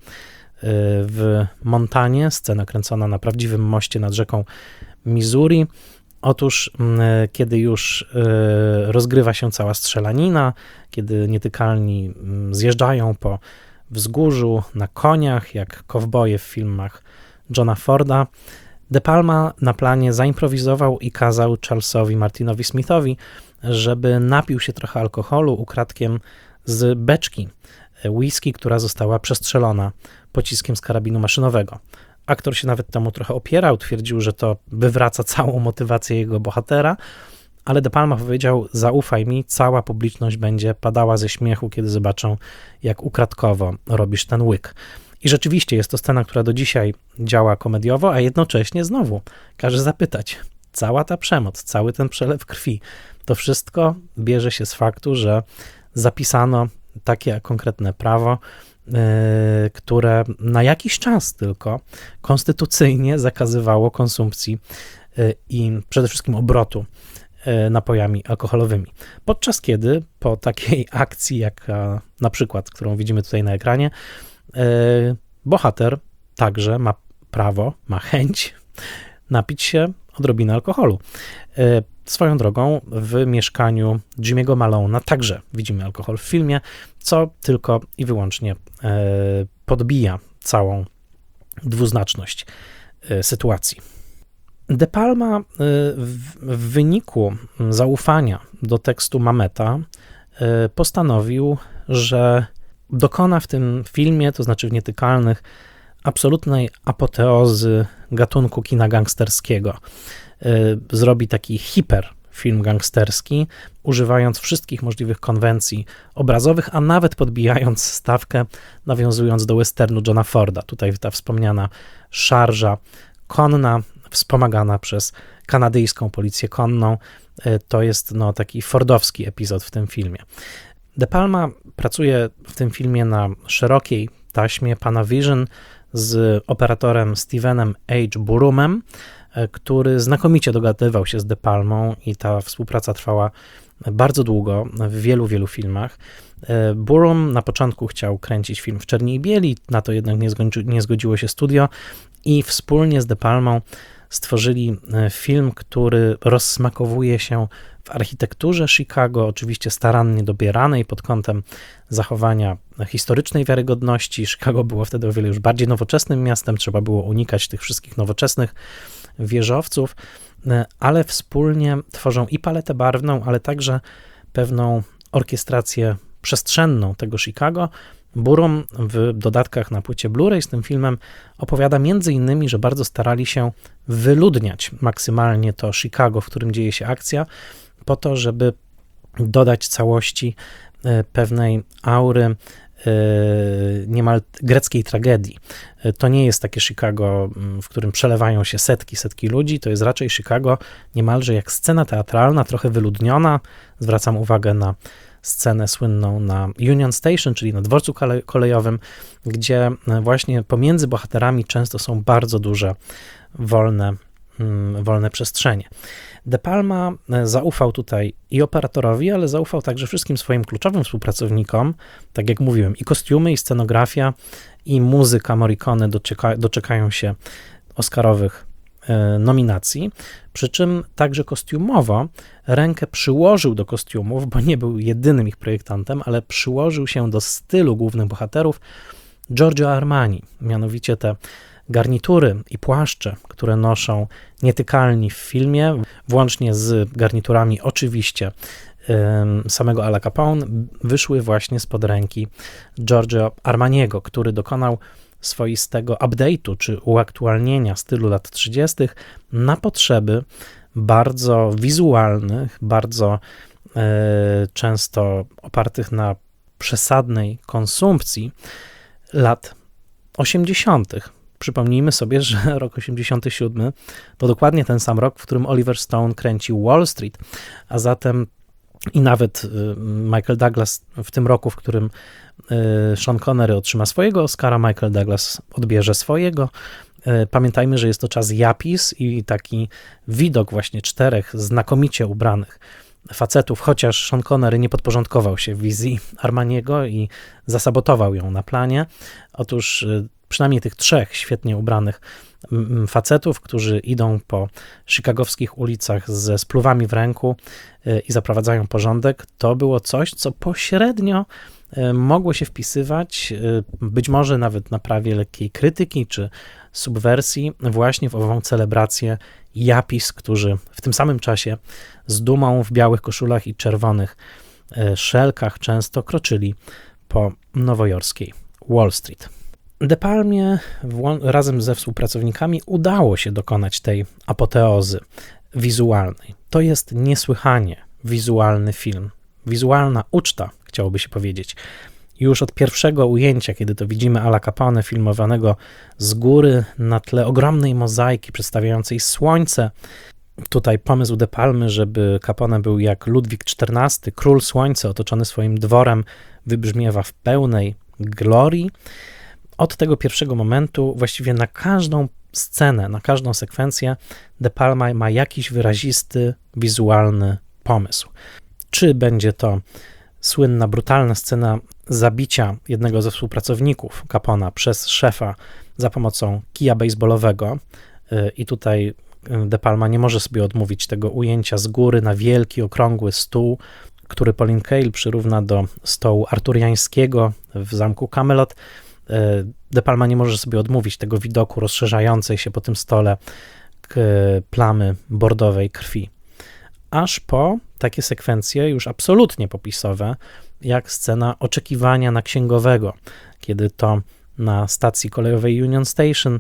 w Montanie, scena kręcona na prawdziwym moście nad rzeką Missouri. Otóż, kiedy już rozgrywa się cała strzelanina, kiedy nietykalni zjeżdżają po wzgórzu na koniach, jak kowboje w filmach Johna Forda, De Palma na planie zaimprowizował i kazał Charlesowi Martinowi Smithowi, żeby napił się trochę alkoholu ukradkiem z beczki whisky, która została przestrzelona pociskiem z karabinu maszynowego. Aktor się nawet temu trochę opierał, twierdził, że to wywraca całą motywację jego bohatera, ale De Palma powiedział: zaufaj mi, cała publiczność będzie padała ze śmiechu, kiedy zobaczą, jak ukradkowo robisz ten łyk. I rzeczywiście jest to scena, która do dzisiaj działa komediowo, a jednocześnie znowu każe zapytać, cała ta przemoc, cały ten przelew krwi, to wszystko bierze się z faktu, że zapisano takie konkretne prawo, które na jakiś czas tylko konstytucyjnie zakazywało konsumpcji i przede wszystkim obrotu napojami alkoholowymi. Podczas kiedy po takiej akcji, jak na przykład, którą widzimy tutaj na ekranie, bohater także ma prawo, ma chęć napić się odrobinę alkoholu. Swoją drogą w mieszkaniu Jimmy'ego Malona także widzimy alkohol w filmie, co tylko i wyłącznie podbija całą dwuznaczność sytuacji. De Palma w wyniku zaufania do tekstu Mameta postanowił, że dokona w tym filmie, to znaczy w Nietykalnych, absolutnej apoteozy gatunku kina gangsterskiego. Zrobi taki hiperfilm gangsterski, używając wszystkich możliwych konwencji obrazowych, a nawet podbijając stawkę, nawiązując do westernu Johna Forda. Tutaj ta wspomniana szarża konna, wspomagana przez kanadyjską policję konną, to jest taki fordowski epizod w tym filmie. De Palma pracuje w tym filmie na szerokiej taśmie Panavision z operatorem Stevenem H. Burumem, który znakomicie dogadywał się z De Palmą i ta współpraca trwała bardzo długo w wielu, wielu filmach. Burum na początku chciał kręcić film w czerni i bieli, na to jednak nie zgodziło się studio i wspólnie z De Palmą stworzyli film, który rozsmakowuje się w architekturze Chicago, oczywiście starannie dobieranej pod kątem zachowania historycznej wiarygodności. Chicago było wtedy o wiele już bardziej nowoczesnym miastem, trzeba było unikać tych wszystkich nowoczesnych wieżowców, ale wspólnie tworzą i paletę barwną, ale także pewną orkiestrację przestrzenną tego Chicago. Burum w dodatkach na płycie Blu-ray z tym filmem opowiada między innymi, że bardzo starali się wyludniać maksymalnie to Chicago, w którym dzieje się akcja, po to, żeby dodać całości pewnej aury niemal greckiej tragedii. To nie jest takie Chicago, w którym przelewają się setki ludzi, to jest raczej Chicago niemalże jak scena teatralna, trochę wyludniona. Zwracam uwagę na scenę słynną na Union Station, czyli na dworcu kolejowym, gdzie właśnie pomiędzy bohaterami często są bardzo duże, wolne przestrzenie. De Palma zaufał tutaj i operatorowi, ale zaufał także wszystkim swoim kluczowym współpracownikom. Tak jak mówiłem, i kostiumy, i scenografia, i muzyka Morricone doczekają się oscarowych nominacji, przy czym także kostiumowo rękę przyłożył do kostiumów, bo nie był jedynym ich projektantem, ale przyłożył się do stylu głównych bohaterów Giorgio Armani, mianowicie te garnitury i płaszcze, które noszą Nietykalni w filmie, włącznie z garniturami oczywiście samego Ala Capone, wyszły właśnie spod ręki Giorgio Armaniego, który dokonał swoistego update'u czy uaktualnienia stylu lat 30. na potrzeby bardzo wizualnych, bardzo często opartych na przesadnej konsumpcji lat 80. Przypomnijmy sobie, że rok 87 to dokładnie ten sam rok, w którym Oliver Stone kręcił Wall Street, a zatem i nawet Michael Douglas w tym roku, w którym Sean Connery otrzyma swojego Oscara, Michael Douglas odbierze swojego. Pamiętajmy, że jest to czas Yapis i taki widok właśnie 4 znakomicie ubranych facetów, chociaż Sean Connery nie podporządkował się wizji Armaniego i zasabotował ją na planie. Otóż przynajmniej tych 3 świetnie ubranych facetów, którzy idą po chicagowskich ulicach ze spluwami w ręku i zaprowadzają porządek, to było coś, co pośrednio mogło się wpisywać, być może nawet na prawie lekkiej krytyki czy subwersji, właśnie w ową celebrację Yapis, którzy w tym samym czasie z dumą w białych koszulach i czerwonych szelkach często kroczyli po nowojorskiej Wall Street. De Palmie razem ze współpracownikami udało się dokonać tej apoteozy wizualnej. To jest niesłychanie wizualny film, wizualna uczta, chciałoby się powiedzieć. Już od pierwszego ujęcia, kiedy to widzimy Ala Capone filmowanego z góry na tle ogromnej mozaiki przedstawiającej słońce. Tutaj pomysł De Palmy, żeby Capone był jak Ludwik XIV, król słońca otoczony swoim dworem, wybrzmiewa w pełnej glorii. Od tego pierwszego momentu właściwie na każdą scenę, na każdą sekwencję De Palma ma jakiś wyrazisty, wizualny pomysł. Czy będzie to słynna, brutalna scena zabicia jednego ze współpracowników Capona przez szefa za pomocą kija bejsbolowego i tutaj De Palma nie może sobie odmówić tego ujęcia z góry na wielki, okrągły stół, który Pauline Kael przyrówna do stołu arturiańskiego w zamku Camelot. De Palma nie może sobie odmówić tego widoku rozszerzającej się po tym stole plamy bordowej krwi. Aż po takie sekwencje już absolutnie popisowe, jak scena oczekiwania na księgowego, kiedy to na stacji kolejowej Union Station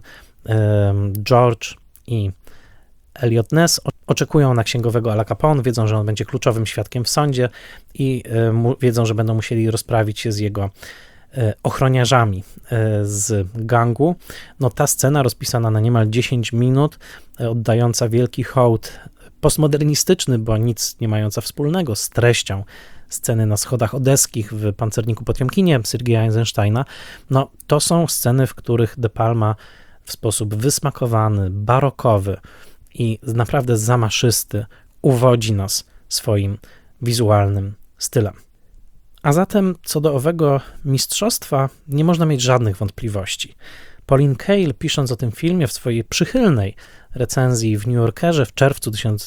George i Elliot Ness oczekują na księgowego Ala Capone, wiedzą, że on będzie kluczowym świadkiem w sądzie i wiedzą, że będą musieli rozprawić się z jego ochroniarzami z gangu. No ta scena rozpisana na niemal 10 minut, oddająca wielki hołd postmodernistyczny, bo nic nie mająca wspólnego z treścią sceny na schodach odeskich w Pancerniku Potiomkinie Sergeja Eisensteina, no to są sceny, w których De Palma w sposób wysmakowany, barokowy i naprawdę zamaszysty uwodzi nas swoim wizualnym stylem. A zatem co do owego mistrzostwa nie można mieć żadnych wątpliwości. Pauline Kael, pisząc o tym filmie w swojej przychylnej recenzji w New Yorkerze w czerwcu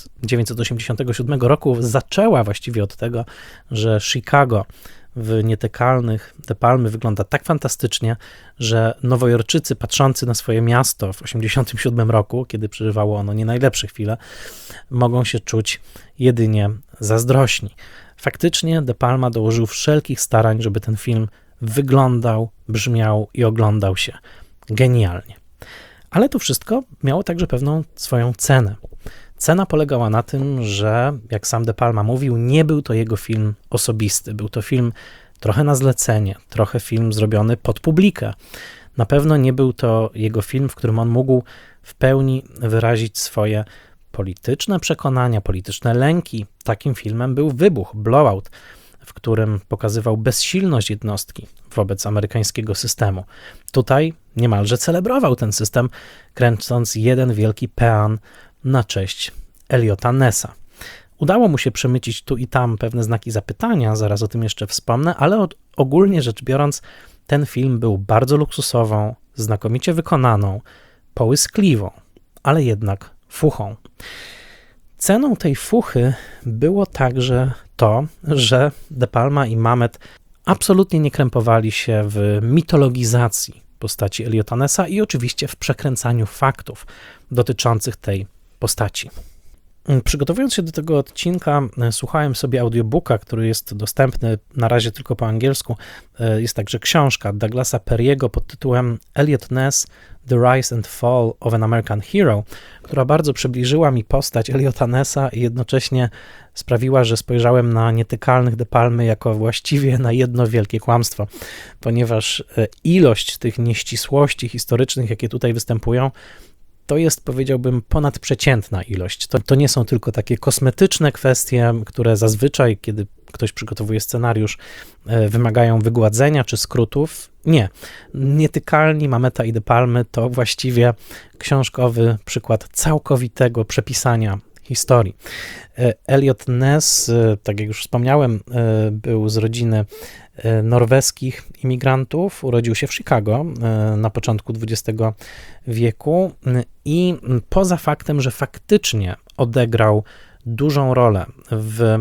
1987 roku, zaczęła właściwie od tego, że Chicago w Nietykalnych De Palmy wygląda tak fantastycznie, że Nowojorczycy patrzący na swoje miasto w 1987 roku, kiedy przeżywało ono nie najlepsze chwile, mogą się czuć jedynie zazdrośni. Faktycznie De Palma dołożył wszelkich starań, żeby ten film wyglądał, brzmiał i oglądał się genialnie. Ale to wszystko miało także pewną swoją cenę. Cena polegała na tym, że, jak sam De Palma mówił, nie był to jego film osobisty. Był to film trochę na zlecenie, trochę film zrobiony pod publikę. Na pewno nie był to jego film, w którym on mógł w pełni wyrazić swoje polityczne przekonania, polityczne lęki. Takim filmem był Wybuch, Blowout, w którym pokazywał bezsilność jednostki wobec amerykańskiego systemu. Tutaj niemalże celebrował ten system, kręcąc jeden wielki pean na cześć Elliota Nessa. Udało mu się przemycić tu i tam pewne znaki zapytania, zaraz o tym jeszcze wspomnę, ale ogólnie rzecz biorąc, ten film był bardzo luksusową, znakomicie wykonaną, połyskliwą, ale jednak fuchą. Ceną tej fuchy było także to, że De Palma i Mamet absolutnie nie krępowali się w mitologizacji postaci Elliota Nessa i oczywiście w przekręcaniu faktów dotyczących tej postaci. Przygotowując się do tego odcinka, słuchałem sobie audiobooka, który jest dostępny na razie tylko po angielsku. Jest także książka Douglasa Perry'ego pod tytułem Elliot Ness, The Rise and Fall of an American Hero, która bardzo przybliżyła mi postać Elliota Nessa i jednocześnie sprawiła, że spojrzałem na Nietykalnych De Palmy jako właściwie na jedno wielkie kłamstwo, ponieważ ilość tych nieścisłości historycznych, jakie tutaj występują, to jest, powiedziałbym, ponadprzeciętna ilość. To nie są tylko takie kosmetyczne kwestie, które zazwyczaj, kiedy ktoś przygotowuje scenariusz, wymagają wygładzenia czy skrótów. Nie. Nietykalni Mameta i De Palmy to właściwie książkowy przykład całkowitego przepisania historii. Elliot Ness, tak jak już wspomniałem, był z rodziny norweskich imigrantów, urodził się w Chicago na początku XX wieku i poza faktem, że faktycznie odegrał dużą rolę w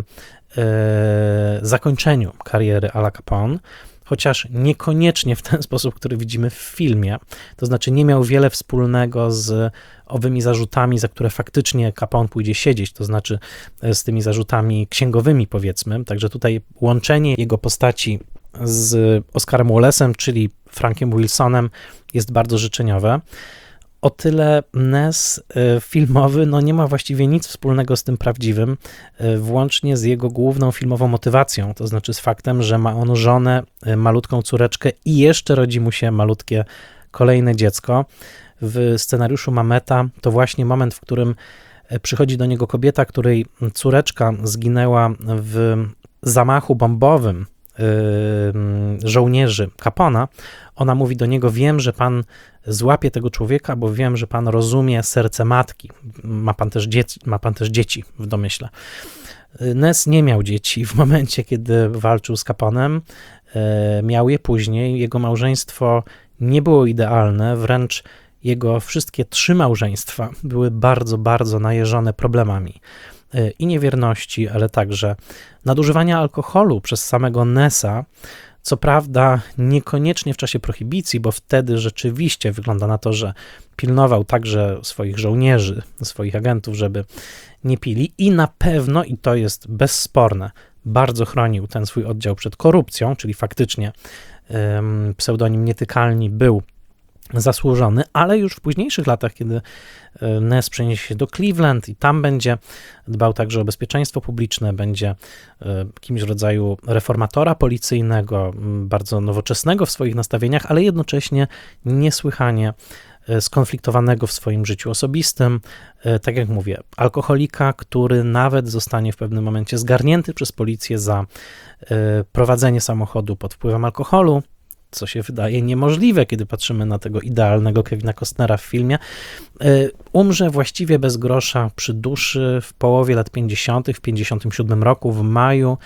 zakończeniu kariery Ala Capone, chociaż niekoniecznie w ten sposób, który widzimy w filmie, to znaczy nie miał wiele wspólnego z owymi zarzutami, za które faktycznie Capone pójdzie siedzieć, to znaczy z tymi zarzutami księgowymi, powiedzmy. Także tutaj łączenie jego postaci z Oscarem Wallesem, czyli Frankiem Wilsonem, jest bardzo życzeniowe. O tyle Ness filmowy nie ma właściwie nic wspólnego z tym prawdziwym, włącznie z jego główną filmową motywacją, to znaczy z faktem, że ma on żonę, malutką córeczkę i jeszcze rodzi mu się malutkie kolejne dziecko. W scenariuszu Mameta to właśnie moment, w którym przychodzi do niego kobieta, której córeczka zginęła w zamachu bombowym żołnierzy Capona. Ona mówi do niego: wiem, że pan złapie tego człowieka, bo wiem, że pan rozumie serce matki. Ma pan też dzieci w domyśle. Ness nie miał dzieci w momencie, kiedy walczył z Caponem. Miał je później. Jego małżeństwo nie było idealne, wręcz jego wszystkie 3 małżeństwa były bardzo, bardzo najeżone problemami i niewierności, ale także nadużywania alkoholu przez samego Nessa, Co prawda niekoniecznie w czasie prohibicji, bo wtedy rzeczywiście wygląda na to, że pilnował także swoich żołnierzy, swoich agentów, żeby nie pili i na pewno, i to jest bezsporne, bardzo chronił ten swój oddział przed korupcją, czyli faktycznie pseudonim Nietykalni był zasłużony, ale już w późniejszych latach, kiedy Ness przeniesie się do Cleveland i tam będzie dbał także o bezpieczeństwo publiczne, będzie kimś w rodzaju reformatora policyjnego, bardzo nowoczesnego w swoich nastawieniach, ale jednocześnie niesłychanie skonfliktowanego w swoim życiu osobistym, tak jak mówię, alkoholika, który nawet zostanie w pewnym momencie zgarnięty przez policję za prowadzenie samochodu pod wpływem alkoholu, co się wydaje niemożliwe, kiedy patrzymy na tego idealnego Kevina Costnera w filmie. Umrze właściwie bez grosza przy duszy w połowie lat 50., w 57 roku, w maju,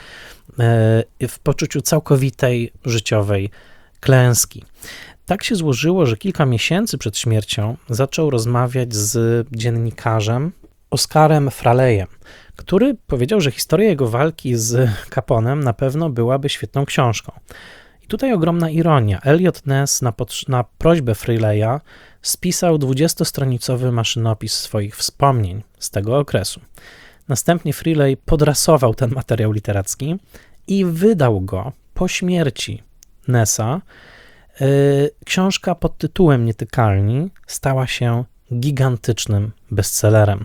w poczuciu całkowitej życiowej klęski. Tak się złożyło, że kilka miesięcy przed śmiercią zaczął rozmawiać z dziennikarzem Oscarem Fraleyem, który powiedział, że historia jego walki z Caponem na pewno byłaby świetną książką. I tutaj ogromna ironia. Eliot Ness na prośbę Fraleya spisał 20-stronicowy maszynopis swoich wspomnień z tego okresu. Następnie Fraley podrasował ten materiał literacki i wydał go po śmierci Nessa. Książka pod tytułem Nietykalni stała się gigantycznym bestsellerem.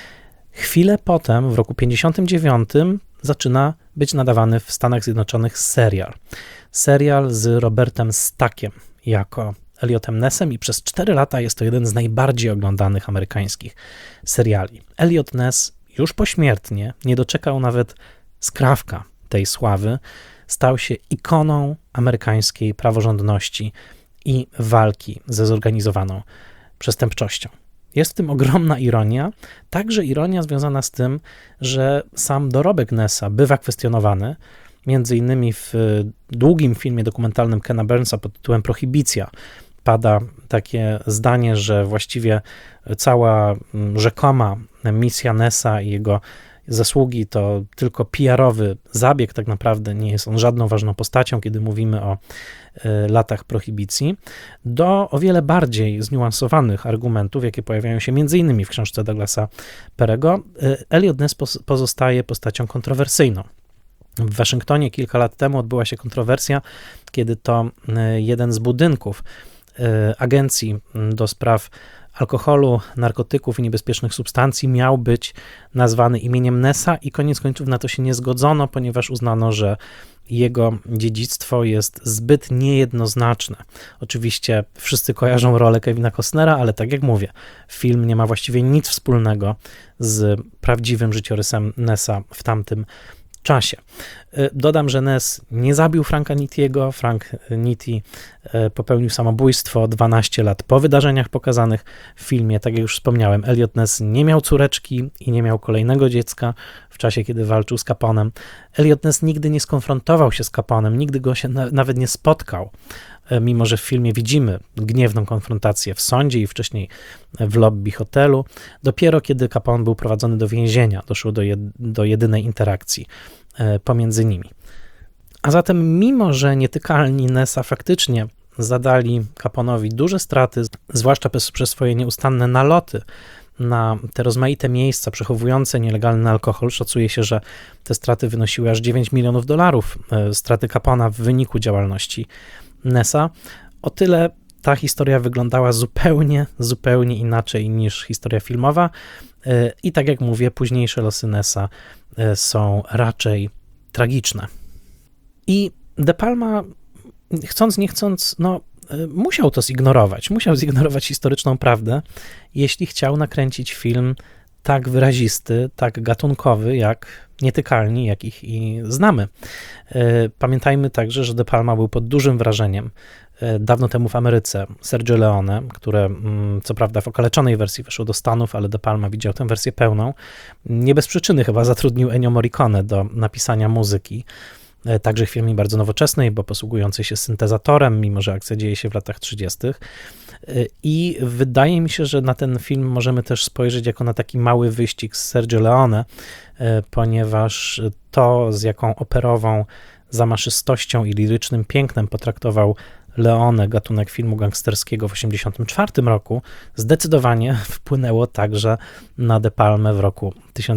Chwilę potem, w roku 59, zaczyna być nadawany w Stanach Zjednoczonych serial. Serial z Robertem Stackiem jako Eliotem Nessem i przez 4 lata jest to jeden z najbardziej oglądanych amerykańskich seriali. Eliot Ness już pośmiertnie nie doczekał nawet skrawka tej sławy. Stał się ikoną amerykańskiej praworządności i walki ze zorganizowaną przestępczością. Jest w tym ogromna ironia, także ironia związana z tym, że sam dorobek Nessa bywa kwestionowany, między innymi w długim filmie dokumentalnym Kena Burnsa pod tytułem Prohibicja pada takie zdanie, że właściwie cała rzekoma misja Nessa i jego zasługi to tylko PR-owy zabieg, tak naprawdę nie jest on żadną ważną postacią, kiedy mówimy o latach prohibicji, do o wiele bardziej zniuansowanych argumentów, jakie pojawiają się m.in. w książce Douglasa Perego. Eliot Ness pozostaje postacią kontrowersyjną. W Waszyngtonie kilka lat temu odbyła się kontrowersja, kiedy to jeden z budynków agencji do spraw alkoholu, narkotyków i niebezpiecznych substancji miał być nazwany imieniem Nessa i koniec końców na to się nie zgodzono, ponieważ uznano, że jego dziedzictwo jest zbyt niejednoznaczne. Oczywiście wszyscy kojarzą rolę Kevina Costnera, ale tak jak mówię, film nie ma właściwie nic wspólnego z prawdziwym życiorysem Nessa w tamtym czasie. Dodam, że Ness nie zabił Franka Nittiego. Frank Nitti popełnił samobójstwo 12 lat po wydarzeniach pokazanych w filmie. Tak jak już wspomniałem, Eliot Ness nie miał córeczki i nie miał kolejnego dziecka w czasie, kiedy walczył z Caponem. Eliot Ness nigdy nie skonfrontował się z Caponem, nigdy go się nawet nie spotkał, mimo że w filmie widzimy gniewną konfrontację w sądzie i wcześniej w lobby hotelu. Dopiero kiedy Capone był prowadzony do więzienia, doszło do jedynej interakcji pomiędzy nimi. A zatem, mimo że Nietykalni Nessa faktycznie zadali Capone'owi duże straty, zwłaszcza przez swoje nieustanne naloty na te rozmaite miejsca przechowujące nielegalny alkohol, szacuje się, że te straty wynosiły aż $9 milionów, straty Capone'a w wyniku działalności Nessa, o tyle ta historia wyglądała zupełnie inaczej niż historia filmowa i tak jak mówię, późniejsze losy Nessa są raczej tragiczne. I De Palma, chcąc nie chcąc, musiał to zignorować. Musiał zignorować historyczną prawdę, jeśli chciał nakręcić film tak wyrazisty, tak gatunkowy, jak Nietykalni, jakich i znamy. Pamiętajmy także, że De Palma był pod dużym wrażeniem dawno temu w Ameryce Sergio Leone, które co prawda w okaleczonej wersji weszło do Stanów, ale De Palma widział tę wersję pełną. Nie bez przyczyny chyba zatrudnił Ennio Morricone do napisania muzyki, także w firmie bardzo nowoczesnej, bo posługującej się syntezatorem, mimo że akcja dzieje się w latach 30. I wydaje mi się, że na ten film możemy też spojrzeć jako na taki mały wyścig z Sergio Leone, ponieważ to, z jaką operową zamaszystością i lirycznym pięknem potraktował Leone, gatunek filmu gangsterskiego w 1984 roku, zdecydowanie wpłynęło także na De Palmę w roku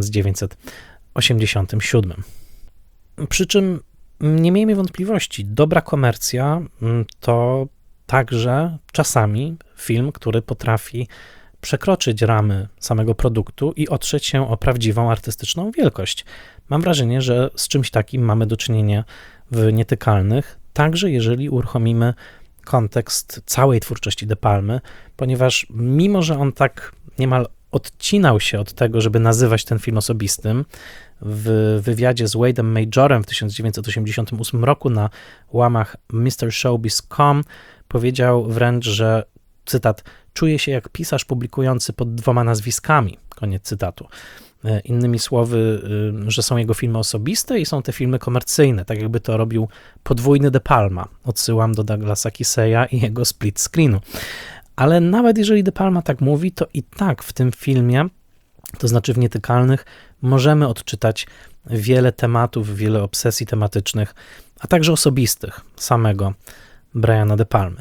1987. Przy czym nie miejmy wątpliwości, dobra komercja to także czasami film, który potrafi przekroczyć ramy samego produktu i otrzeć się o prawdziwą artystyczną wielkość. Mam wrażenie, że z czymś takim mamy do czynienia w Nietykalnych, także jeżeli uruchomimy kontekst całej twórczości De Palmy, ponieważ mimo, że on tak niemal odcinał się od tego, żeby nazywać ten film osobistym, w wywiadzie z Wade'em Majorem w 1988 roku na łamach MrShowbiz.com powiedział wręcz, że, cytat, czuje się jak pisarz publikujący pod 2 nazwiskami, koniec cytatu. Innymi słowy, że są jego filmy osobiste i są te filmy komercyjne, tak jakby to robił podwójny De Palma. Odsyłam do Douglasa Kiseya i jego split screenu. Ale nawet jeżeli De Palma tak mówi, to i tak w tym filmie, to znaczy w Nietykalnych, możemy odczytać wiele tematów, wiele obsesji tematycznych, a także osobistych samego Briana De Palmy.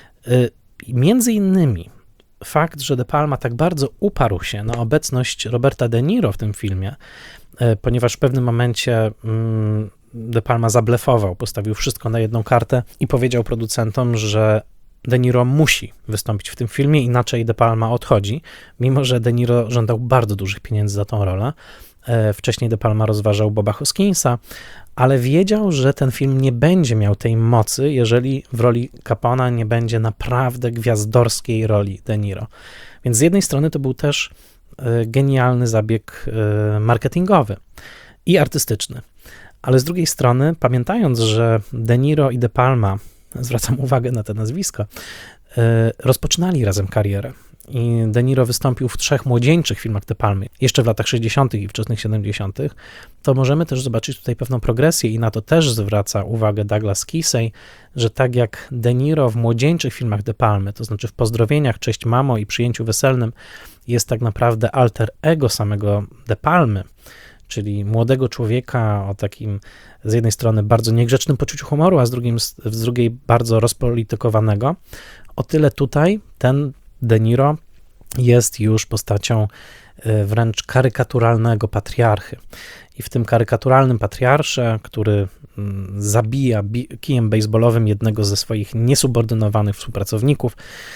Między innymi fakt, że De Palma tak bardzo uparł się na obecność Roberta De Niro w tym filmie, ponieważ w pewnym momencie De Palma zablefował, postawił wszystko na jedną kartę i powiedział producentom, że De Niro musi wystąpić w tym filmie, inaczej De Palma odchodzi, mimo że De Niro żądał bardzo dużych pieniędzy za tą rolę. Wcześniej De Palma rozważał Boba Hoskinsa, ale wiedział, że ten film nie będzie miał tej mocy, jeżeli w roli Capona nie będzie naprawdę gwiazdorskiej roli De Niro. Więc z jednej strony to był też genialny zabieg marketingowy i artystyczny, ale z drugiej strony, pamiętając, że De Niro i De Palma, zwracam uwagę na te nazwiska, rozpoczynali razem karierę. I De Niro wystąpił w 3 młodzieńczych filmach De Palmy, jeszcze w latach 60. i wczesnych 70., to możemy też zobaczyć tutaj pewną progresję i na to też zwraca uwagę Douglas Kisey, że tak jak De Niro w młodzieńczych filmach De Palmy, to znaczy w Pozdrowieniach, Cześć mamo i Przyjęciu weselnym, jest tak naprawdę alter ego samego De Palmy, czyli młodego człowieka o takim z jednej strony bardzo niegrzecznym poczuciu humoru, a z drugiej bardzo rozpolitykowanego, o tyle tutaj ten De Niro jest już postacią wręcz karykaturalnego patriarchy. I w tym karykaturalnym patriarsze, który zabija kijem baseballowym jednego ze swoich niesubordynowanych współpracowników,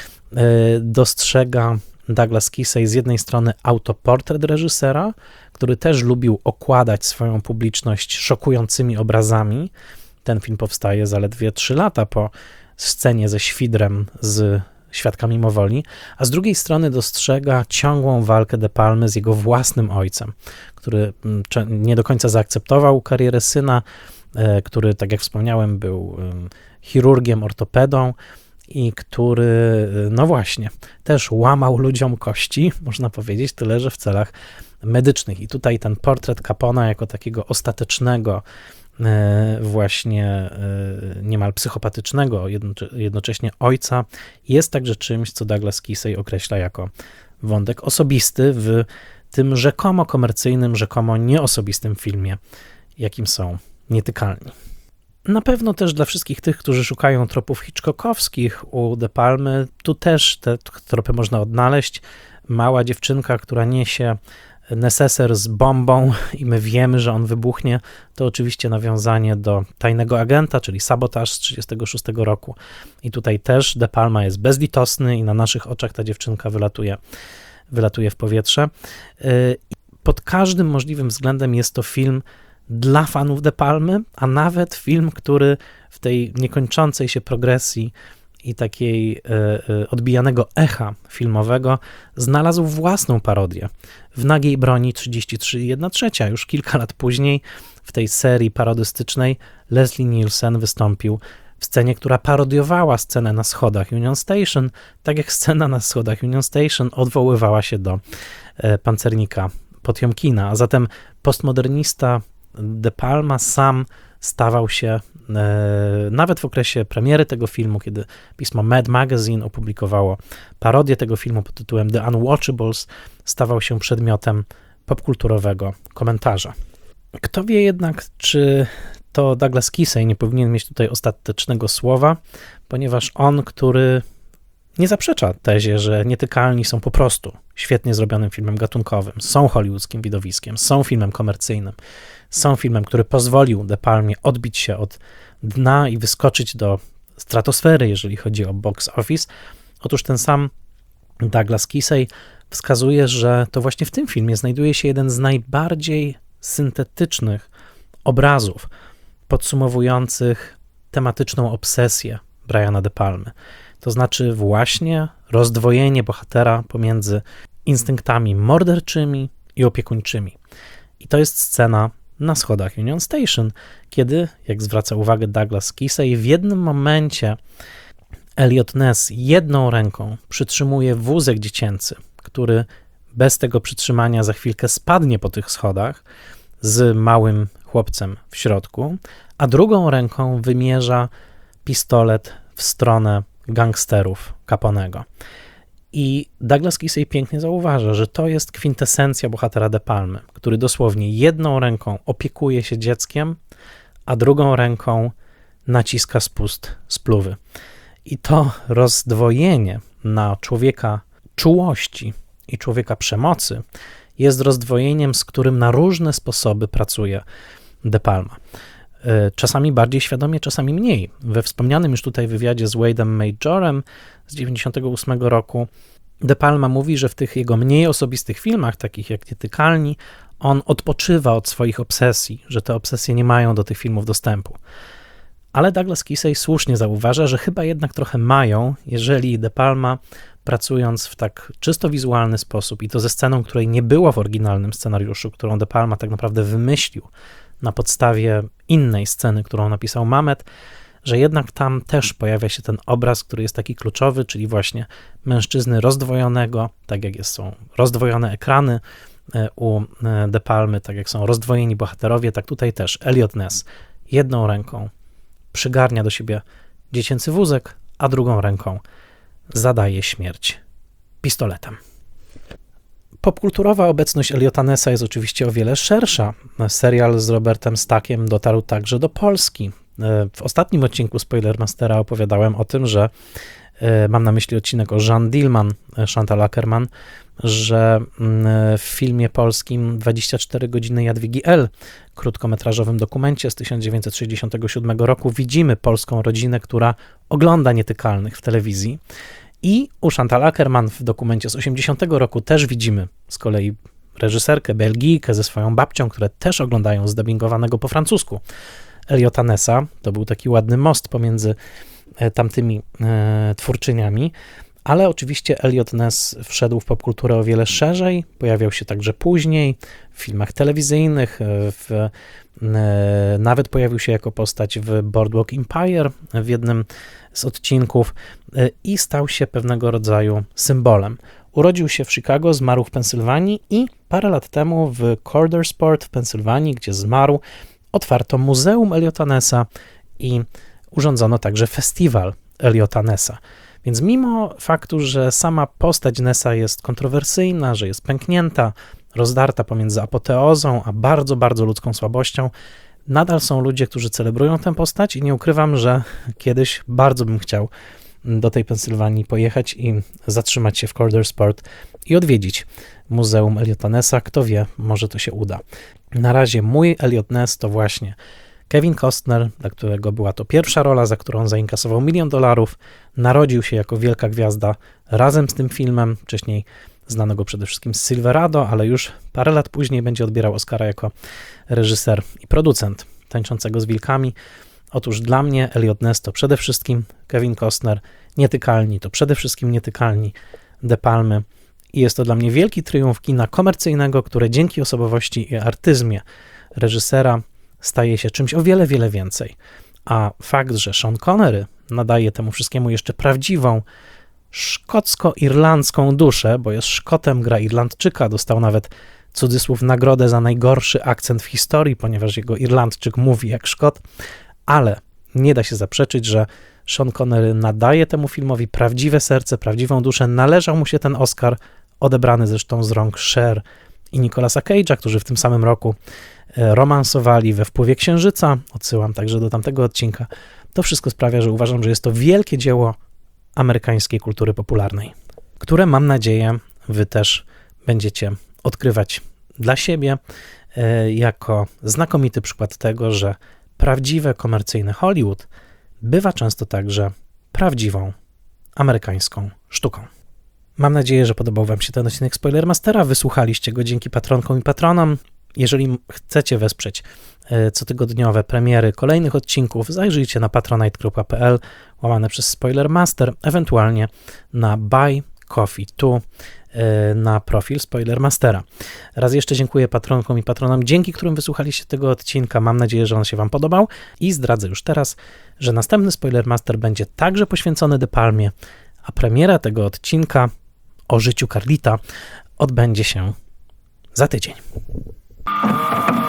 dostrzega Douglas Kisey z jednej strony autoportret reżysera, który też lubił okładać swoją publiczność szokującymi obrazami. Ten film powstaje zaledwie 3 lata po scenie ze Świdrem z Świadkami Mimowoli, a z drugiej strony dostrzega ciągłą walkę De Palmy z jego własnym ojcem, który nie do końca zaakceptował karierę syna, który, tak jak wspomniałem, był chirurgiem, ortopedą i który, no właśnie, też łamał ludziom kości, można powiedzieć, tyle że w celach medycznych. I tutaj ten portret Capona jako takiego ostatecznego, właśnie niemal psychopatycznego, jednocześnie ojca, jest także czymś, co Douglas Kisey określa jako wątek osobisty w tym rzekomo komercyjnym, rzekomo nieosobistym filmie, jakim są Nietykalni. Na pewno też dla wszystkich tych, którzy szukają tropów hitchcockowskich u De Palmy, tu też te tropy można odnaleźć. Mała dziewczynka, która niesie neseser z bombą i my wiemy, że on wybuchnie, to oczywiście nawiązanie do Tajnego Agenta, czyli Sabotaż z 1936 roku. I tutaj też De Palma jest bezlitosny i na naszych oczach ta dziewczynka wylatuje w powietrze. Pod każdym możliwym względem jest to film dla fanów De Palmy, a nawet film, który w tej niekończącej się progresji i takiej odbijanego echa filmowego znalazł własną parodię. W Nagiej broni 33 1/3. Już kilka lat później w tej serii parodystycznej Leslie Nielsen wystąpił w scenie, która parodiowała scenę na schodach Union Station, tak jak scena na schodach Union Station odwoływała się do pancernika Potiomkina, a zatem postmodernista De Palma sam stawał się, nawet w okresie premiery tego filmu, kiedy pismo Mad Magazine opublikowało parodię tego filmu pod tytułem The Unwatchables, stawał się przedmiotem popkulturowego komentarza. Kto wie jednak, czy to Douglas Kissey nie powinien mieć tutaj ostatecznego słowa, ponieważ on, który nie zaprzecza tezie, że Nietykalni są po prostu świetnie zrobionym filmem gatunkowym, są hollywoodzkim widowiskiem, są filmem komercyjnym, są filmem, który pozwolił De Palmie odbić się od dna i wyskoczyć do stratosfery, jeżeli chodzi o box office. Otóż ten sam Douglas Kissey wskazuje, że to właśnie w tym filmie znajduje się jeden z najbardziej syntetycznych obrazów podsumowujących tematyczną obsesję Briana De Palmy. To znaczy właśnie rozdwojenie bohatera pomiędzy instynktami morderczymi i opiekuńczymi. I to jest scena na schodach Union Station, kiedy, jak zwraca uwagę Douglas Kissey, w jednym momencie Eliot Ness jedną ręką przytrzymuje wózek dziecięcy, który bez tego przytrzymania za chwilkę spadnie po tych schodach z małym chłopcem w środku, a drugą ręką wymierza pistolet w stronę gangsterów Caponego. I Douglas Kissey pięknie zauważa, że to jest kwintesencja bohatera De Palmy, który dosłownie jedną ręką opiekuje się dzieckiem, a drugą ręką naciska spust spluwy. I to rozdwojenie na człowieka czułości i człowieka przemocy jest rozdwojeniem, z którym na różne sposoby pracuje De Palma. Czasami bardziej świadomie, czasami mniej. We wspomnianym już tutaj wywiadzie z Wade'em Majorem z 1998 roku De Palma mówi, że w tych jego mniej osobistych filmach, takich jak Nietykalni, on odpoczywa od swoich obsesji, że te obsesje nie mają do tych filmów dostępu. Ale Douglas Kissey słusznie zauważa, że chyba jednak trochę mają, jeżeli De Palma, pracując w tak czysto wizualny sposób i to ze sceną, której nie było w oryginalnym scenariuszu, którą De Palma tak naprawdę wymyślił na podstawie innej sceny, którą napisał Mamet, że jednak tam też pojawia się ten obraz, który jest taki kluczowy, czyli właśnie mężczyzny rozdwojonego, tak jak są rozdwojone ekrany u De Palmy, tak jak są rozdwojeni bohaterowie, tak tutaj też Eliot Ness jedną ręką przygarnia do siebie dziecięcy wózek, a drugą ręką zadaje śmierć pistoletem. Popkulturowa obecność Eliota Nessa jest oczywiście o wiele szersza. Serial z Robertem Stackiem dotarł także do Polski. W ostatnim odcinku Spoilermastera opowiadałem o tym, że mam na myśli odcinek o Jeanne Dillman, Chantal Akerman, że w filmie polskim 24 godziny Jadwigi L., krótkometrażowym dokumencie z 1967 roku, widzimy polską rodzinę, która ogląda Nietykalnych w telewizji. I u Chantal Akerman w dokumencie z 80 roku też widzimy z kolei reżyserkę, Belgijkę ze swoją babcią, które też oglądają zdubbingowanego po francusku Eliota Nessa. To był taki ładny most pomiędzy tamtymi twórczyniami, ale oczywiście Eliot Ness wszedł w popkulturę o wiele szerzej, pojawiał się także później w filmach telewizyjnych, nawet pojawił się jako postać w Boardwalk Empire w jednym z odcinków i stał się pewnego rodzaju symbolem. Urodził się w Chicago, zmarł w Pensylwanii i parę lat temu w Cordersport w Pensylwanii, gdzie zmarł, otwarto Muzeum Eliota Nessa i urządzono także festiwal Eliota Nessa. Więc mimo faktu, że sama postać Nessa jest kontrowersyjna, że jest pęknięta, rozdarta pomiędzy apoteozą a bardzo, bardzo ludzką słabością, nadal są ludzie, którzy celebrują tę postać i nie ukrywam, że kiedyś bardzo bym chciał do tej Pensylwanii pojechać i zatrzymać się w Cordersport i odwiedzić Muzeum Eliota Nessa. Kto wie, może to się uda. Na razie mój Eliot Ness to właśnie Kevin Costner, dla którego była to pierwsza rola, za którą zainkasował $1 milion. Narodził się jako wielka gwiazda razem z tym filmem, wcześniej znano go przede wszystkim z Silverado, ale już parę lat później będzie odbierał Oscara jako reżyser i producent Tańczącego z wilkami. Otóż dla mnie Eliot Ness to przede wszystkim Kevin Costner, Nietykalni to przede wszystkim Nietykalni De Palmy i jest to dla mnie wielki triumf kina komercyjnego, które dzięki osobowości i artyzmie reżysera staje się czymś o wiele, wiele więcej. A fakt, że Sean Connery nadaje temu wszystkiemu jeszcze prawdziwą szkocko-irlandzką duszę, bo jest Szkotem, gra Irlandczyka, dostał nawet cudzysłów nagrodę za najgorszy akcent w historii, ponieważ jego Irlandczyk mówi jak Szkot, ale nie da się zaprzeczyć, że Sean Connery nadaje temu filmowi prawdziwe serce, prawdziwą duszę. Należał mu się ten Oscar, odebrany zresztą z rąk Cher i Nicolasa Cage'a, którzy w tym samym roku romansowali we Wpływie Księżyca, odsyłam także do tamtego odcinka. To wszystko sprawia, że uważam, że jest to wielkie dzieło amerykańskiej kultury popularnej, które mam nadzieję wy też będziecie odkrywać dla siebie jako znakomity przykład tego, że prawdziwe komercyjne Hollywood bywa często także prawdziwą amerykańską sztuką. Mam nadzieję, że podobał wam się ten odcinek Spoilermastera. Wysłuchaliście go dzięki patronkom i patronom. Jeżeli chcecie wesprzeć cotygodniowe premiery kolejnych odcinków, zajrzyjcie na patronite.pl/Spoilermaster, ewentualnie na Buy Coffee Tu na profil Spoilermastera. Raz jeszcze dziękuję patronkom i patronom, dzięki którym wysłuchaliście tego odcinka. Mam nadzieję, że on się wam podobał i zdradzę już teraz, że następny Spoilermaster będzie także poświęcony De Palmie, a premiera tego odcinka o życiu Carlita odbędzie się za tydzień.